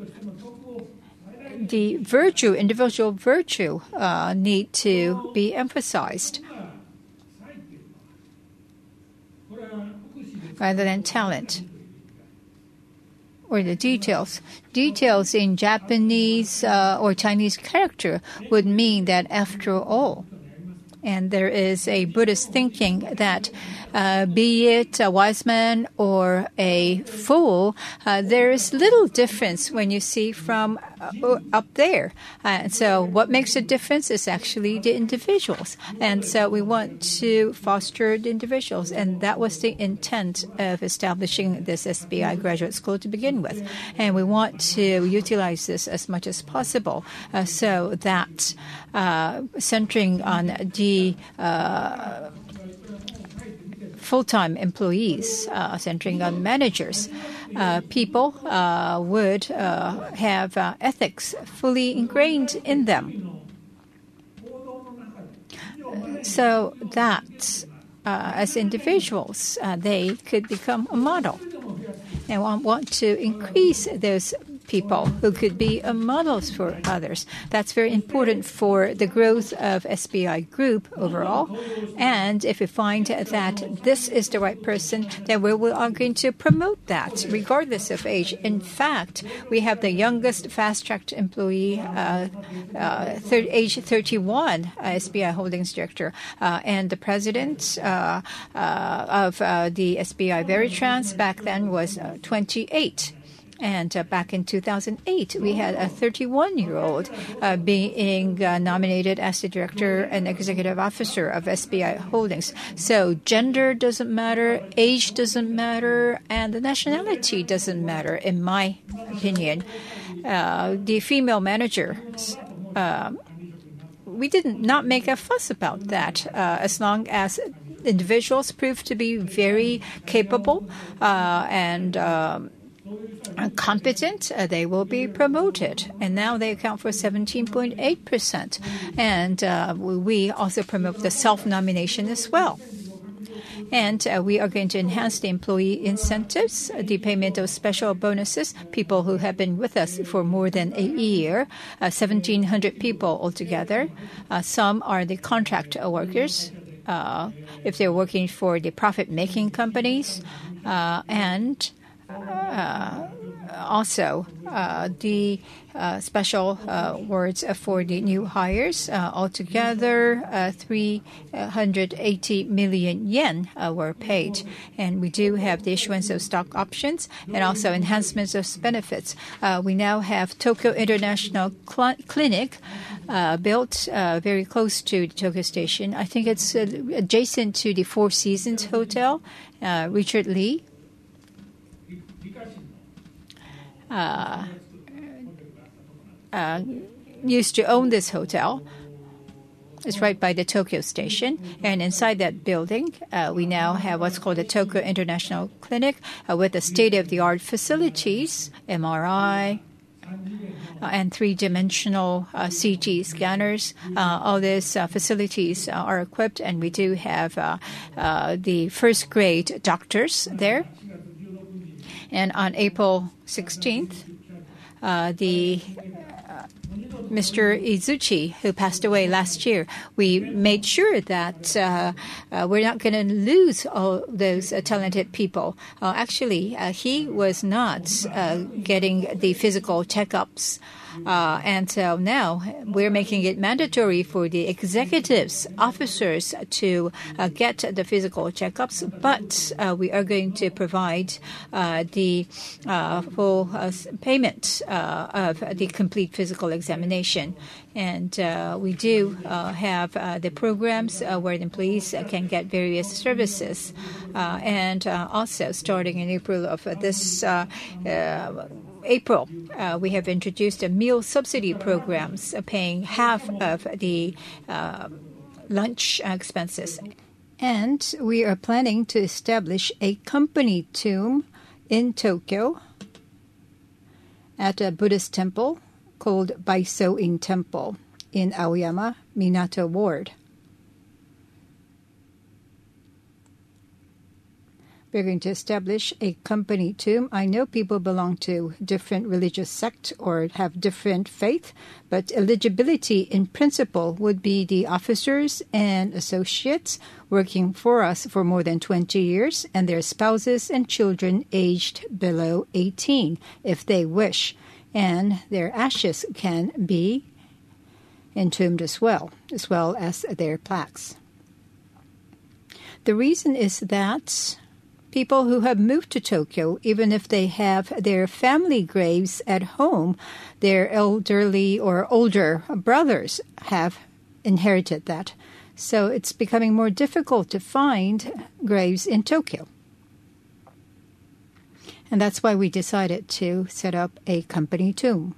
the virtue, individual virtue, need to be emphasized rather than talent or the details. Details in Japanese or Chinese character would mean that after all, and there is a Buddhist thinking that be it a wise man or a fool, there is little difference when you see from up there. And so what makes a difference is actually the individuals. And so we want to foster the individuals. And that was the intent of establishing this SBI Graduate School to begin with. And we want to utilize this as much as possible so that centering on the full-time employees, centering on managers, people would have ethics fully ingrained in them. So that as individuals, they could become a model. And we want to increase those people who could be models for others. That's very important for the growth of SBI Group overall. And if we find that this is the right person, then we are going to promote that regardless of age. In fact, we have the youngest fast-tracked employee, age 31, SBI Holdings Director, and the president of the SBI Veritrans back then was 28. And back in 2008, we had a 31-year-old being nominated as the director and executive officer of SBI Holdings. So gender doesn't matter, age doesn't matter, and the nationality doesn't matter, in my opinion. The female managers, we did not make a fuss about that as long as individuals prove to be very capable and competent, they will be promoted. And now they account for 17.8%. And we also promote the self-nomination as well. And we are going to enhance the employee incentives, the payment of special bonuses, people who have been with us for more than a year, 1,700 people altogether. Some are the contract workers, if they're working for the profit-making companies, and also the special awards for the new hires. Altogether, 380 million yen were paid. And we do have the issuance of stock options and also enhancements of benefits. We now have Tokyo International Clinic built very close to the Tokyo Station. I think it's adjacent to the Four Seasons Hotel. Richard Lee used to own this hotel. It's right by the Tokyo Station. And inside that building, we now have what's called the Tokyo International Clinic with the state-of-the-art facilities, MRI, and three-dimensional CT scanners. All these facilities are equipped, and we do have the first-grade doctors there. And on April 16th, Mr. Izuchi, who passed away last year, we made sure that we're not going to lose all those talented people. Actually, he was not getting the physical checkups. And so now we're making it mandatory for the executives, officers to get the physical checkups, but we are going to provide the full payment of the complete physical examination. And we do have the programs where the employees can get various services. And also starting in April of this April, we have introduced a meal subsidy programs paying half of the lunch expenses. And we are planning to establish a company tomb in Tokyo at a Buddhist temple called Baiso-in Temple in Aoyama, Minato Ward. We're going to establish a company tomb. I know people belong to different religious sects or have different faith, but eligibility in principle would be the officers and associates working for us for more than 20 years and their spouses and children aged below 18, if they wish. And their ashes can be entombed as well as their plaques. The reason is that people who have moved to Tokyo, even if they have their family graves at home, their elderly or older brothers have inherited that. So it's becoming more difficult to find graves in Tokyo. And that's why we decided to set up a company tomb.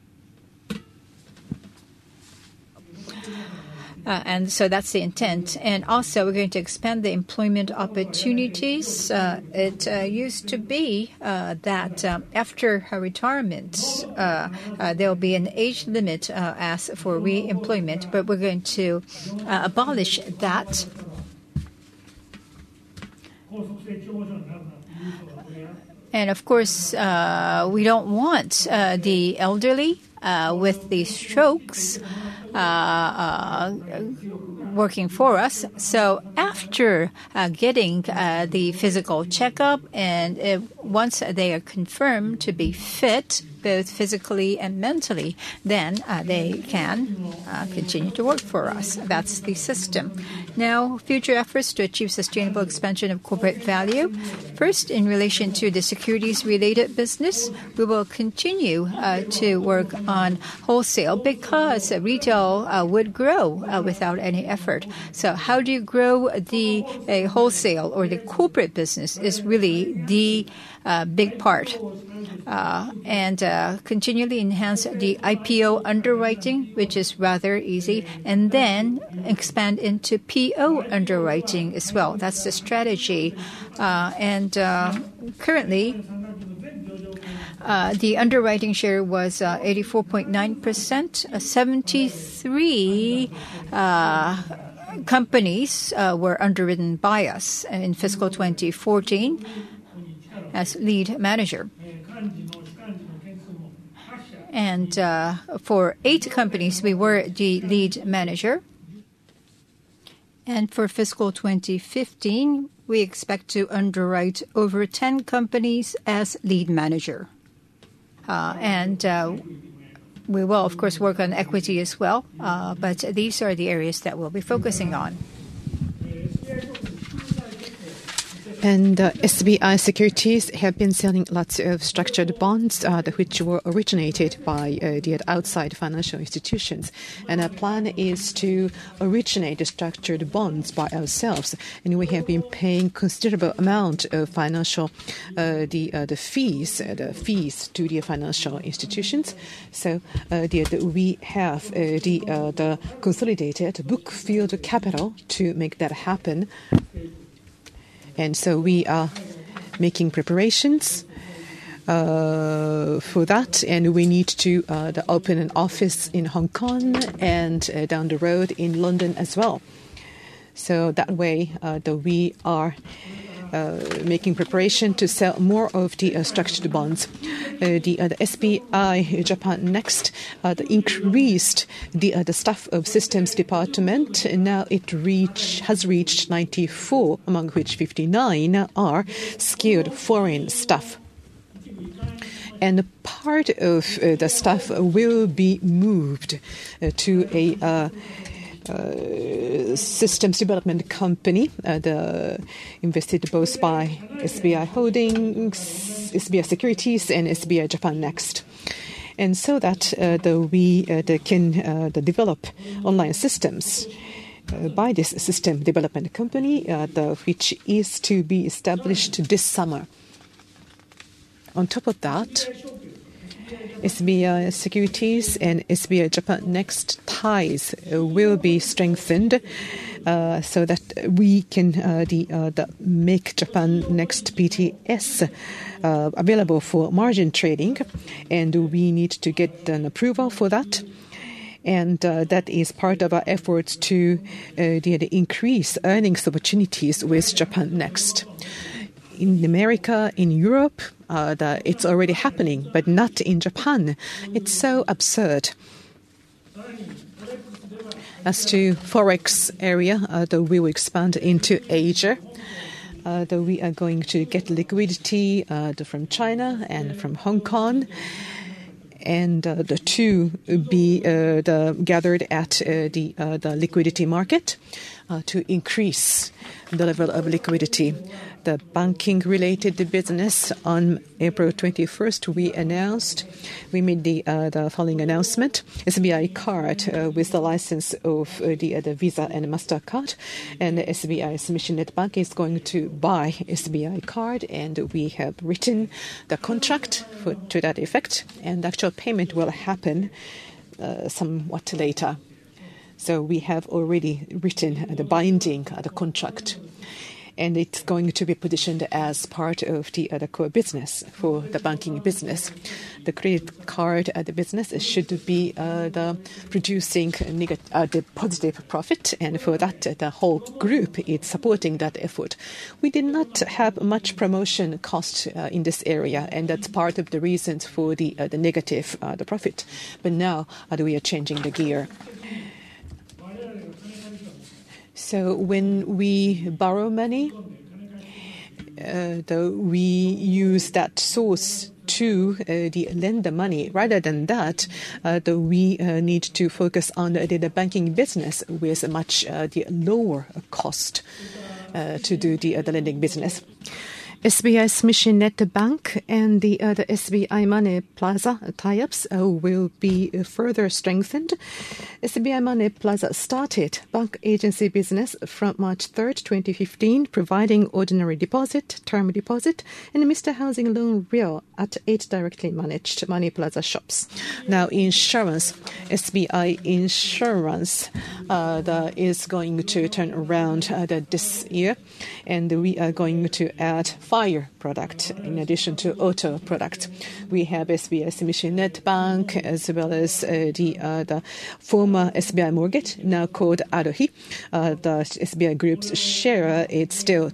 And so that's the intent. And also we're going to expand the employment opportunities. It used to be that after retirement, there will be an age limit as for re-employment, but we're going to abolish that. And of course, we don't want the elderly with the strokes working for us. So after getting the physical checkup and once they are confirmed to be fit, both physically and mentally, then they can continue to work for us. That's the system. Now, future efforts to achieve sustainable expansion of corporate value. First, in relation to the securities-related business, we will continue to work on wholesale because retail would grow without any effort. So how do you grow the wholesale or the corporate business is really the big part. And continually enhance the IPO underwriting, which is rather easy, and then expand into PO underwriting as well. That's the strategy. And currently, the underwriting share was 84.9%. 73 companies were underwritten by us in fiscal 2014 as lead manager. And for 8 companies, we were the lead manager. And for fiscal 2015, we expect to underwrite over 10 companies as lead manager. And we will, of course, work on equity as well. But these are the areas that we'll be focusing on. And SBI Securities have been selling lots of structured bonds which were originated by the outside financial institutions. And our plan is to originate the structured bonds by ourselves. And we have been paying considerable amount of financial the fees to the financial institutions. So we have the consolidated book field capital to make that happen. And so we are making preparations for that, and we need to open an office in Hong Kong and down the road in London as well. So that way we are making preparation to sell more of the structured bonds. The SBI Japan Next increased the staff of systems department. And now it has reached 94, among which 59 are skilled foreign staff. And part of the staff will be moved to a systems development company invested both by SBI Holdings, SBI Securities, and SBI Japan Next. And so that we can develop online systems by this system development company, which is to be established this summer. On top of that, SBI Securities and SBI Japan Next ties will be strengthened so that we can make Japan Next PTS available for margin trading, and we need to get an approval for that. And that is part of our efforts to increase earnings opportunities with Japan Next. In America, in Europe, it's already happening, but not in Japan. It's so absurd. As to Forex area, we will expand into Asia. We are going to get liquidity from China and from Hong Kong. And the two be gathered at the liquidity market to increase the level of liquidity. The banking-related business on April 21st, we made the following announcement. SBI Card with the license of the Visa and MasterCard, and the SBI Sumishin Net Bank is going to buy SBI Card, and we have written the contract to that effect, and the actual payment will happen somewhat later. So we have already written the binding the contract. And it's going to be positioned as part of the core business for the banking business. The credit card the business should be producing the positive profit, and for that the whole group is supporting that effort. We did not have much promotion cost in this area, and that's part of the reasons for the negative the profit. But now we are changing the gear. So when we borrow money, we use that source to the lend the money. Rather than that, we need to focus on the banking business with a much the lower cost to do the lending business. SBI Sumishin Net Bank and the SBI Money Plaza tie-ups will be further strengthened. SBI Money Plaza started bank agency business from March 3rd, 2015, providing ordinary deposit, term deposit, and Mr. Housing Loan Real at 8 directly managed Money Plaza shops. Now, insurance, SBI Insurance is going to turn around this year, and we are going to add fire product in addition to auto product. We have SBI Sumishin Net Bank as well as the former SBI Mortgage, now called Arohi. The SBI Group's share is still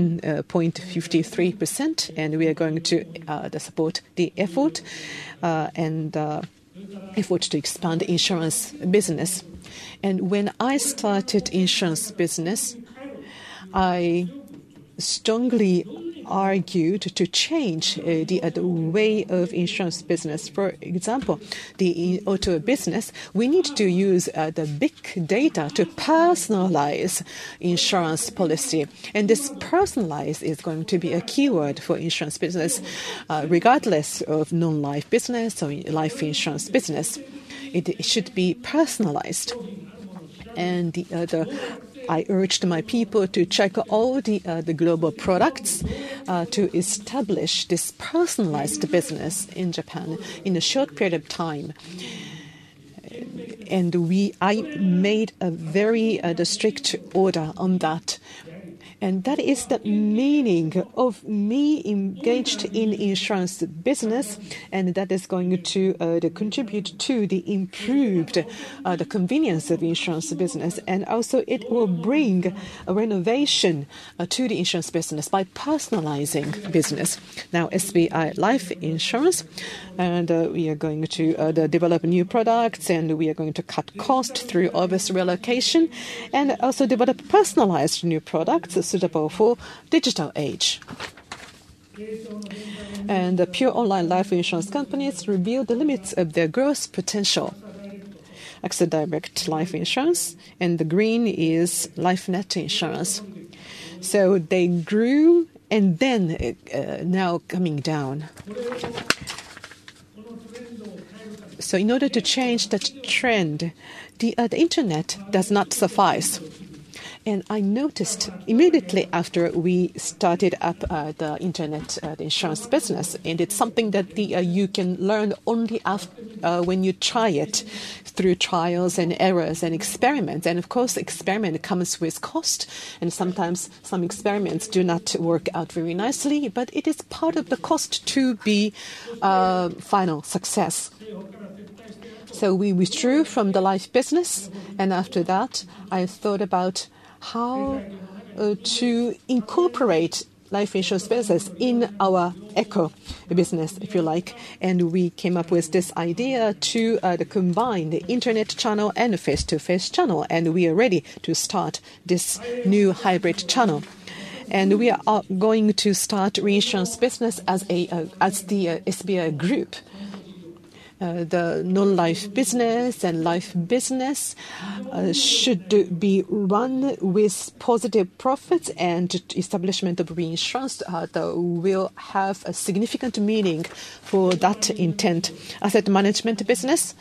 10.53%, and we are going to support the effort to expand the insurance business. And when I started insurance business, I strongly argued to change the way of insurance business. For example, the auto business, we need to use the big data to personalize insurance policy. And this personalize is going to be a keyword for insurance business, regardless of non-life business or life insurance business. It should be personalized. And I urged my people to check all the global products to establish this personalized business in Japan in a short period of time. And I made a very strict order on that. And that is the meaning of me engaged in insurance business, and that is going to contribute to the improved the convenience of insurance business, and also it will bring a renovation to the insurance business by personalizing business. Now, SBI Life Insurance, and we are going to develop new products, and we are going to cut cost through obvious relocation, and also develop personalized new products suitable for digital age. And the pure online life insurance companies reveal the limits of their growth potential. AXA Direct Life Insurance, and the green is LifeNet Insurance. So they grew and then now coming down. So in order to change that trend, the internet does not suffice. And I noticed immediately after we started up the internet the insurance business, and it's something that you can learn only when you try it through trials and errors and experiments. And of course, experiment comes with cost, and sometimes some experiments do not work out very nicely, but it is part of the cost to be final success. So we withdrew from the life business, and after that, I thought about how to incorporate life insurance business in our eco business, if you like. And we came up with this idea to combine the internet channel and the face-to-face channel, and we are ready to start this new hybrid channel. And we are going to start reinsurance business as the SBI Group. The non-life business and life business should be run with positive profits, and establishment of reinsurance will have a significant meaning for that intent. Asset management business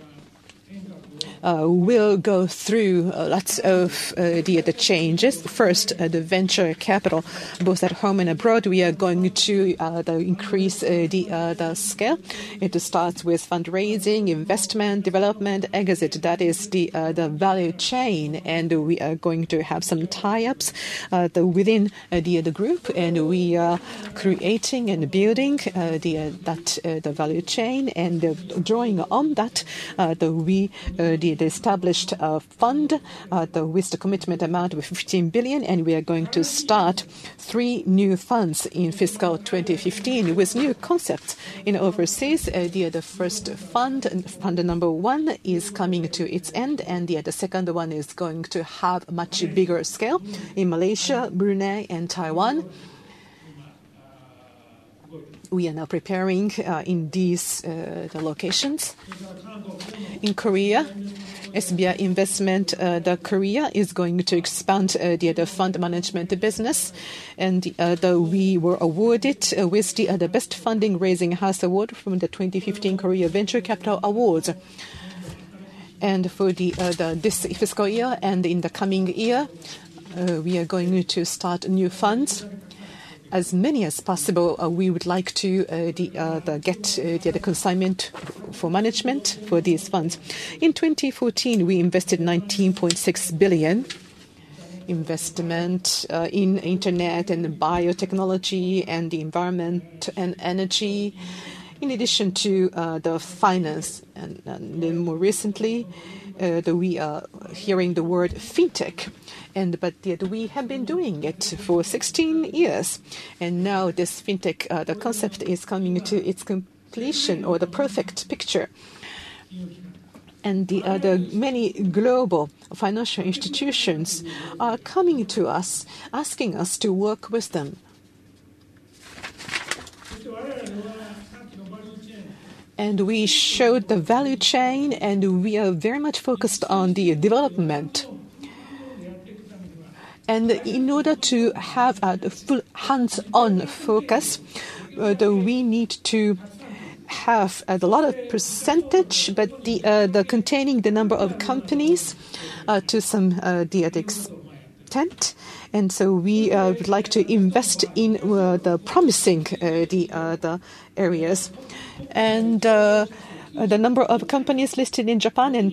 will go through lots of the changes. First, the venture capital, both at home and abroad, we are going to increase the scale. It starts with fundraising, investment, development, exit. That is the value chain, and we are going to have some tie-ups within the group, and we are creating and building the value chain, and drawing on that, we established a fund with the commitment amount of 15 billion, and we are going to start 3 new funds in fiscal 2015 with new concepts in overseas. The first fund number 1 is coming to its end, and the second one is going to have a much bigger scale in Malaysia, Brunei, and Taiwan. we are now preparing in these the locations. In Korea, SBI Investment Korea is going to expand the fund management business, and we were awarded with the Best Funding Raising House Award from the 2015 Korea Venture Capital Awards. And for this fiscal year and in the coming year, we are going to start new funds. As many as possible, we would like to get the consignment for management for these funds. In 2014, we invested 19.6 billion investment in internet and biotechnology and the environment and energy, in addition to the finance. And then more recently, we are hearing the word fintech. But we have been doing it for 16 years. And now this fintech, the concept is coming to its completion, or the perfect picture. And the many global financial institutions are coming to us, asking us to work with them. And we showed the value chain, and we are very much focused on the development. And in order to have the full hands-on focus, we need to have a lot of percentage, but the containing the number of companies to some the extent. And so we would like to invest in the promising the areas. And the number of companies listed in Japan in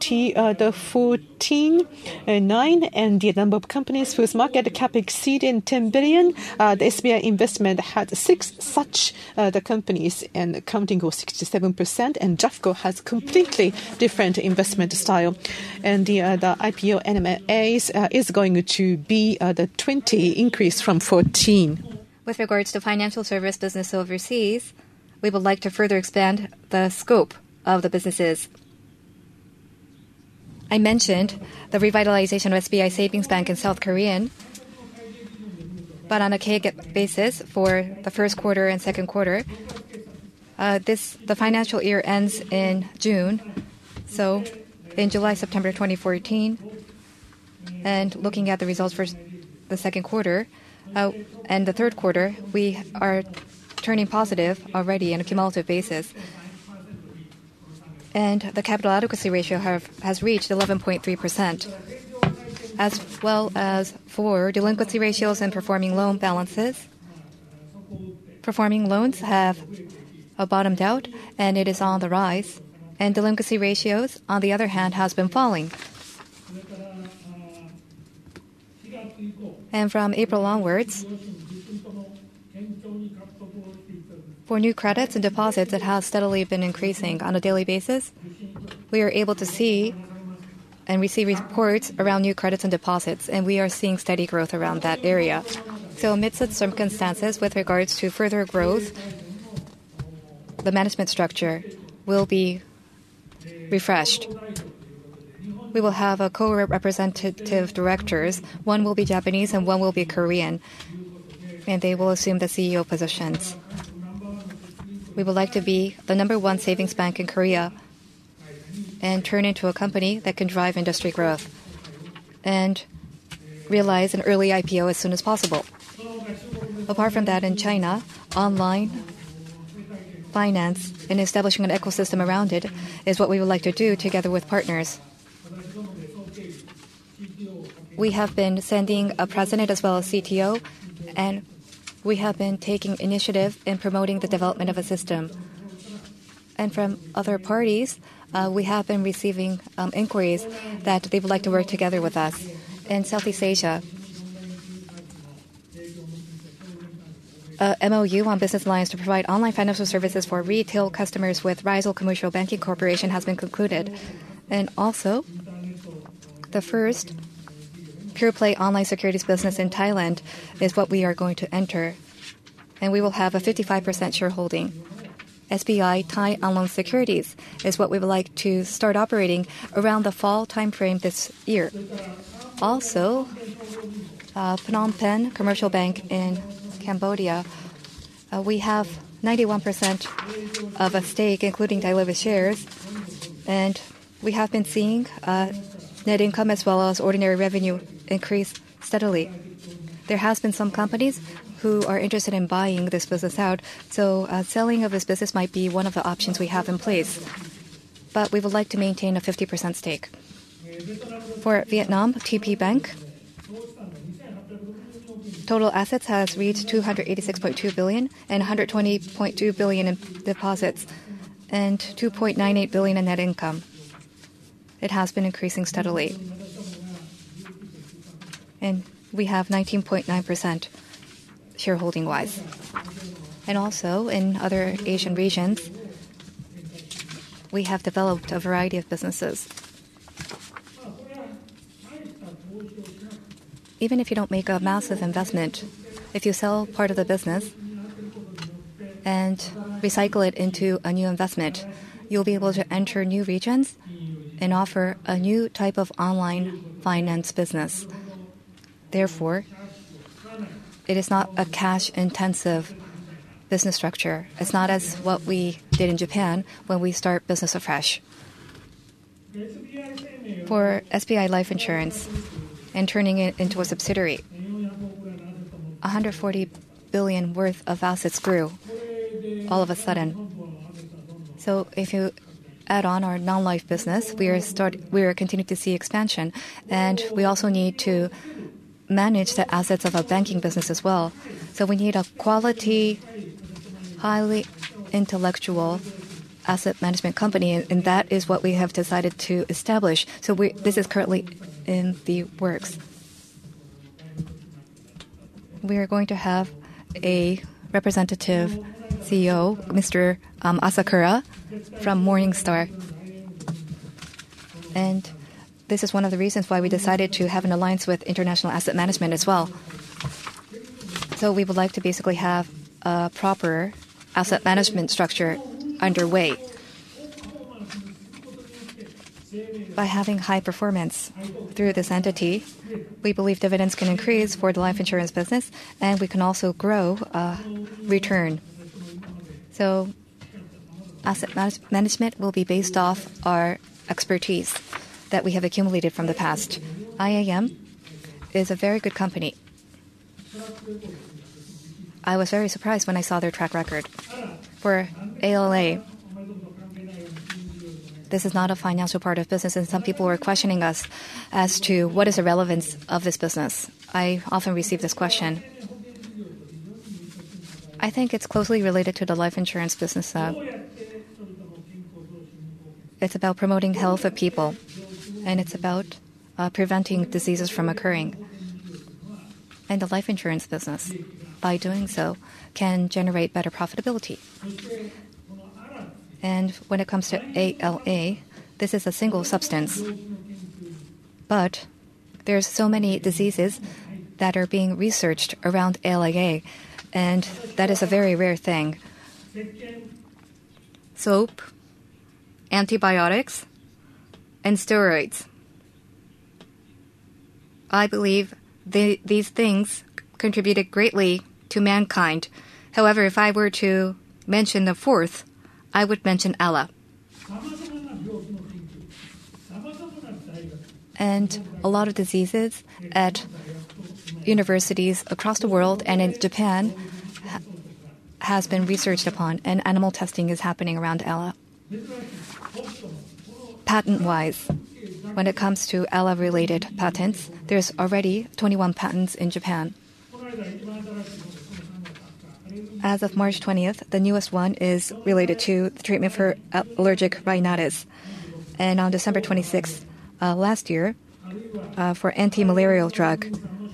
2014, 9, and the number of companies whose market cap exceeded 10 billion. The SBI Investment had 6 such the companies, and accounting for 67%. And JAFCO has completely different investment style. And the IPO NMAs is going to be the 20 increase from 14. With regards to financial service business overseas, we would like to further expand the scope of the businesses. I mentioned the revitalization of SBI Savings Bank in South Korea, but on a KGAP basis for the first quarter and second quarter, the financial year ends in June. So in July, September 2014, and looking at the results for the second quarter and the third quarter, we are turning positive already on a cumulative basis. And the capital adequacy ratio has reached 11.3%. As well as for delinquency ratios and performing loan balances, performing loans have bottomed out and it is on the rise. And delinquency ratios, on the other hand, has been falling. And from April onwards, for new credits and deposits, it has steadily been increasing on a daily basis. We are able to see and receive reports around new credits and deposits, and we are seeing steady growth around that area. So amidst such circumstances, with regards to further growth, the management structure will be refreshed. We will have a co-representative directors. One will be Japanese and one will be Korean, and they will assume the CEO positions. We would like to be the #1 savings bank in Korea and turn into a company that can drive industry growth and realize an early IPO as soon as possible. Apart from that, in China, online finance and establishing an ecosystem around it is what we would like to do together with partners. We have been sending a president as well as CTO, and we have been taking initiative in promoting the development of a system. And from other parties, we have been receiving inquiries that they would like to work together with us. In Southeast Asia, MOU on business lines to provide online financial services for retail customers with Rizal Commercial Banking Corporation has been concluded. And also, the first pure-play online securities business in Thailand is what we are going to enter. And we will have a 55% shareholding. SBI Thai Unloan Securities is what we would like to start operating around the fall timeframe this year. Also, Phnom Penh Commercial Bank in Cambodia, we have 91% of a stake, including diluted shares, and we have been seeing net income as well as ordinary revenue increase steadily. There has been some companies who are interested in buying this business out, so selling of this business might be one of the options we have in place. But we would like to maintain a 50% stake. For Vietnam, TP Bank, total assets has reached 286.2 billion and 120.2 billion in deposits and 2.98 billion in net income. It has been increasing steadily. And we have 19.9% shareholding-wise. And also, in other Asian regions, we have developed a variety of businesses. Even if you don't make a massive investment, if you sell part of the business and recycle it into a new investment, you'll be able to enter new regions and offer a new type of online finance business. Therefore, it is not a cash-intensive business structure. It's not as what we did in Japan when we start business afresh. For SBI Life Insurance and turning it into a subsidiary, 140 billion worth of assets grew all of a sudden. So if you add on our non-life business, we are continuing to see expansion, and we also need to manage the assets of our banking business as well. So we need a quality, highly intellectual asset management company, and that is what we have decided to establish. So this is currently in the works. We are going to have a representative CEO, Mr. Asakura from Morningstar. And this is one of the reasons why we decided to have an alliance with International Asset Management as well. So we would like to basically have a proper asset management structure underway. By having high performance through this entity, we believe dividends can increase for the life insurance business, and we can also grow return. So asset management will be based off our expertise that we have accumulated from the past. IAM is a very good company. I was very surprised when I saw their track record. For ALA, this is not a financial part of business, and some people were questioning us as to what is the relevance of this business. I often receive this question. I think it's closely related to the life insurance business. It's about promoting health of people, and it's about preventing diseases from occurring. And the life insurance business, by doing so, can generate better profitability. And when it comes to ALA, this is a single substance. But there's so many diseases that are being researched around ALA, and that is a very rare thing. Soap, antibiotics, and steroids. I believe these things contributed greatly to mankind. However, if I were to mention the fourth, I would mention ALA. And a lot of diseases at universities across the world and in Japan has been researched upon, and animal testing is happening around ALA. Patent-wise, when it comes to ALA-related patents, there's already 21 patents in Japan. As of March 20th, the newest one is related to the treatment for allergic rhinitis. And on December 26th last year, for anti-malarial drug,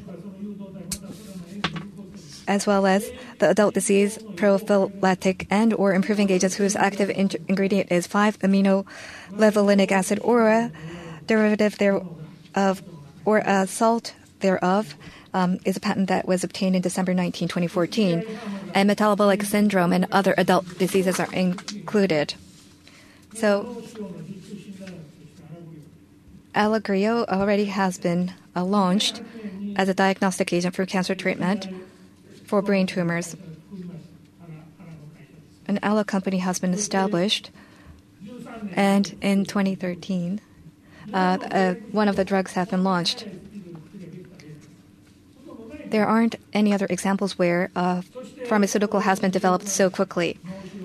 as well as the adult disease prophylactic and or improving agents whose active ingredient is 5-aminolevulinic acid or a derivative thereof or a salt thereof, is a patent that was obtained in December 19, 2014. And metabolic syndrome and other adult diseases are included. So Alagrio already has been launched as a diagnostic agent for cancer treatment for brain tumors. an ALA company has been established, and in 2013, one of the drugs have been launched. There aren't any other examples where a pharmaceutical has been developed so quickly.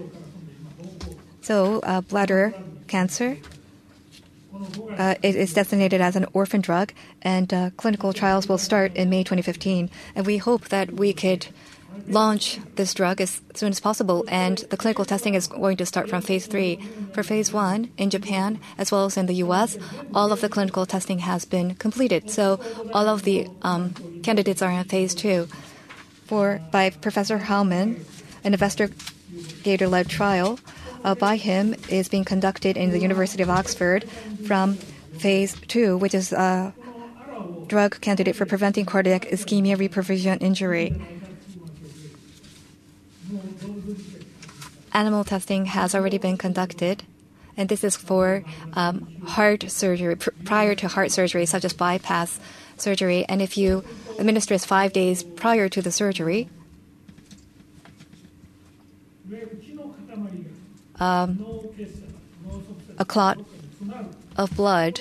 So, bladder cancer, it is designated as an orphan drug, and clinical trials will start in May 2015. And we hope that we could launch this drug as soon as possible, and the clinical testing is going to start from phase 3. For phase 1 in Japan, as well as in the US, all of the clinical testing has been completed. So all of the candidates are in phase 2. By Professor Hauman, an investigator-led trial by him is being conducted in the University of Oxford from phase 2, which is a drug candidate for preventing cardiac ischemia, reperfusion injury. Animal testing has already been conducted, and this is for heart surgery, prior to heart surgery, such as bypass surgery. And if you administer this 5 days prior to the surgery, a clot of blood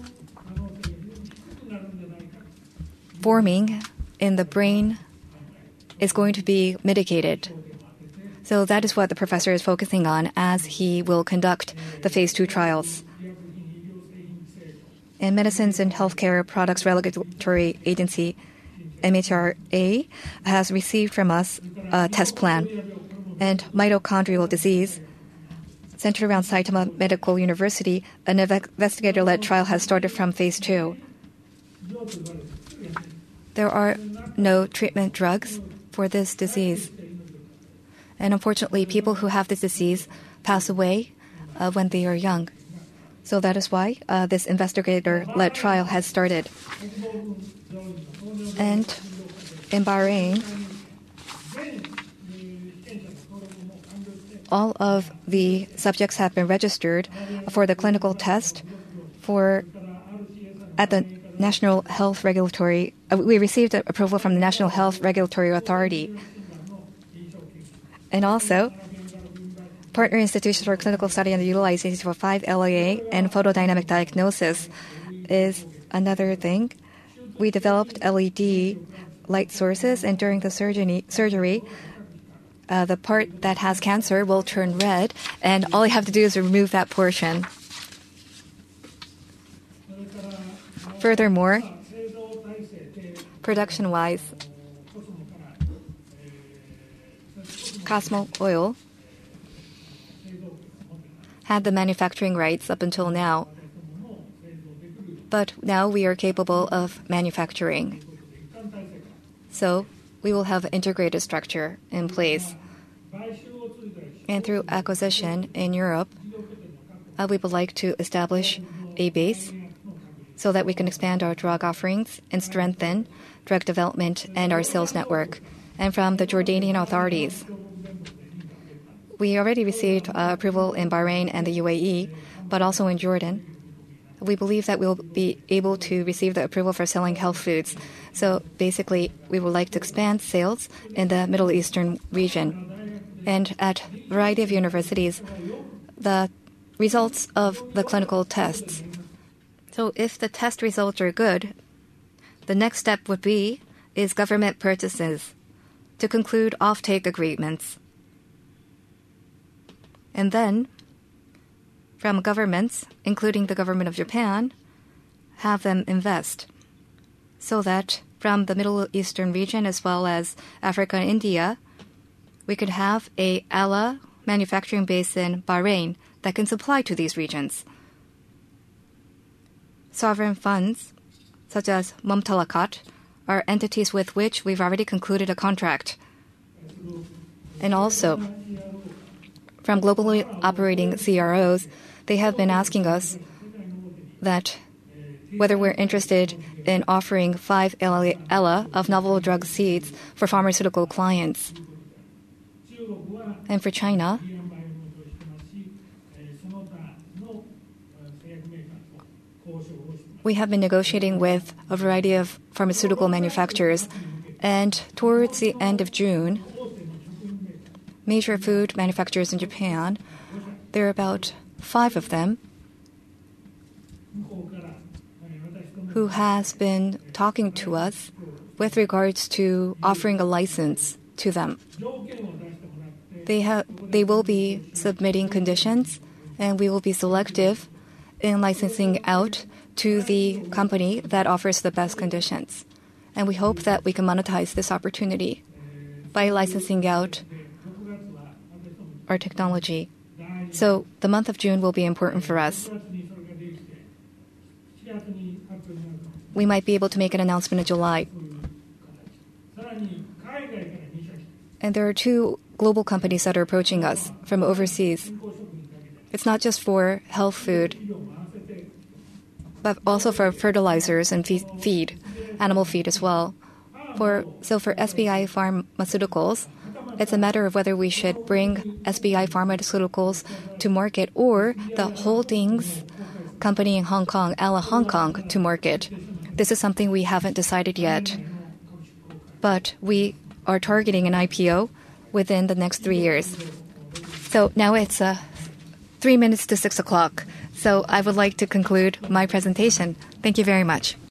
forming in the brain is going to be mitigated. So that is what the professor is focusing on as he will conduct the phase 2 trials. And Medicines and Healthcare Products Regulatory Agency, MHRA, has received from us a test plan. And mitochondrial disease, centered around Saitama Medical University, an investigator-led trial has started from phase 2. There are no treatment drugs for this disease. And unfortunately, people who have this disease pass away when they are young. So that is why this investigator-led trial has started. And in Bahrain, all of the subjects have been registered for the clinical test at the National Health Regulatory. We received approval from the National Health Regulatory Authority. And also, partner institutions for clinical study and the utilization for 5-LAA and photodynamic diagnosis is another thing. We developed LED light sources, and during the surgery, the part that has cancer will turn red, and all you have to do is remove that portion. Furthermore, production-wise, Cosmo Oil had the manufacturing rights up until now, but now we are capable of manufacturing. So we will have an integrated structure in place. And through acquisition in Europe, we would like to establish a base so that we can expand our drug offerings and strengthen drug development and our sales network. And from the Jordanian authorities, we already received approval in Bahrain and the UAE, but also in Jordan. We believe that we'll be able to receive the approval for selling health foods. So basically, we would like to expand sales in the Middle Eastern region. And at a variety of universities, the results of the clinical tests. So if the test results are good, the next step is government purchases to conclude offtake agreements. And then, from governments, including the government of Japan, have them invest so that from the Middle Eastern region as well as Africa and India, we could have a ALA manufacturing base in Bahrain that can supply to these regions. Sovereign funds, such as Mumtalakat, are entities with which we've already concluded a contract. And also, from globally operating CROs, they have been asking us that whether we're interested in offering 5-ELA of novel drug seeds for pharmaceutical clients. And for China, we have been negotiating with a variety of pharmaceutical manufacturers, and towards the end of June, major food manufacturers in Japan. There are about 5 of them who has been talking to us with regards to offering a license to them. They will be submitting conditions, and we will be selective in licensing out to the company that offers the best conditions. And we hope that we can monetize this opportunity by licensing out our technology. So the month of June will be important for us. We might be able to make an announcement in July. And there are 2 global companies that are approaching us from overseas. It's not just for health food, but also for fertilizers and feed, animal feed as well. So for SBI Pharmaceuticals, it's a matter of whether we should bring SBI Pharmaceuticals to market or the Holdings company in Hong Kong, Ala Hong Kong, to market. This is something we haven't decided yet, but we are targeting an IPO within the next 3 years. So now it's 3 minutes to 6 o'clock. So I would like to conclude my presentation. Thank you very much.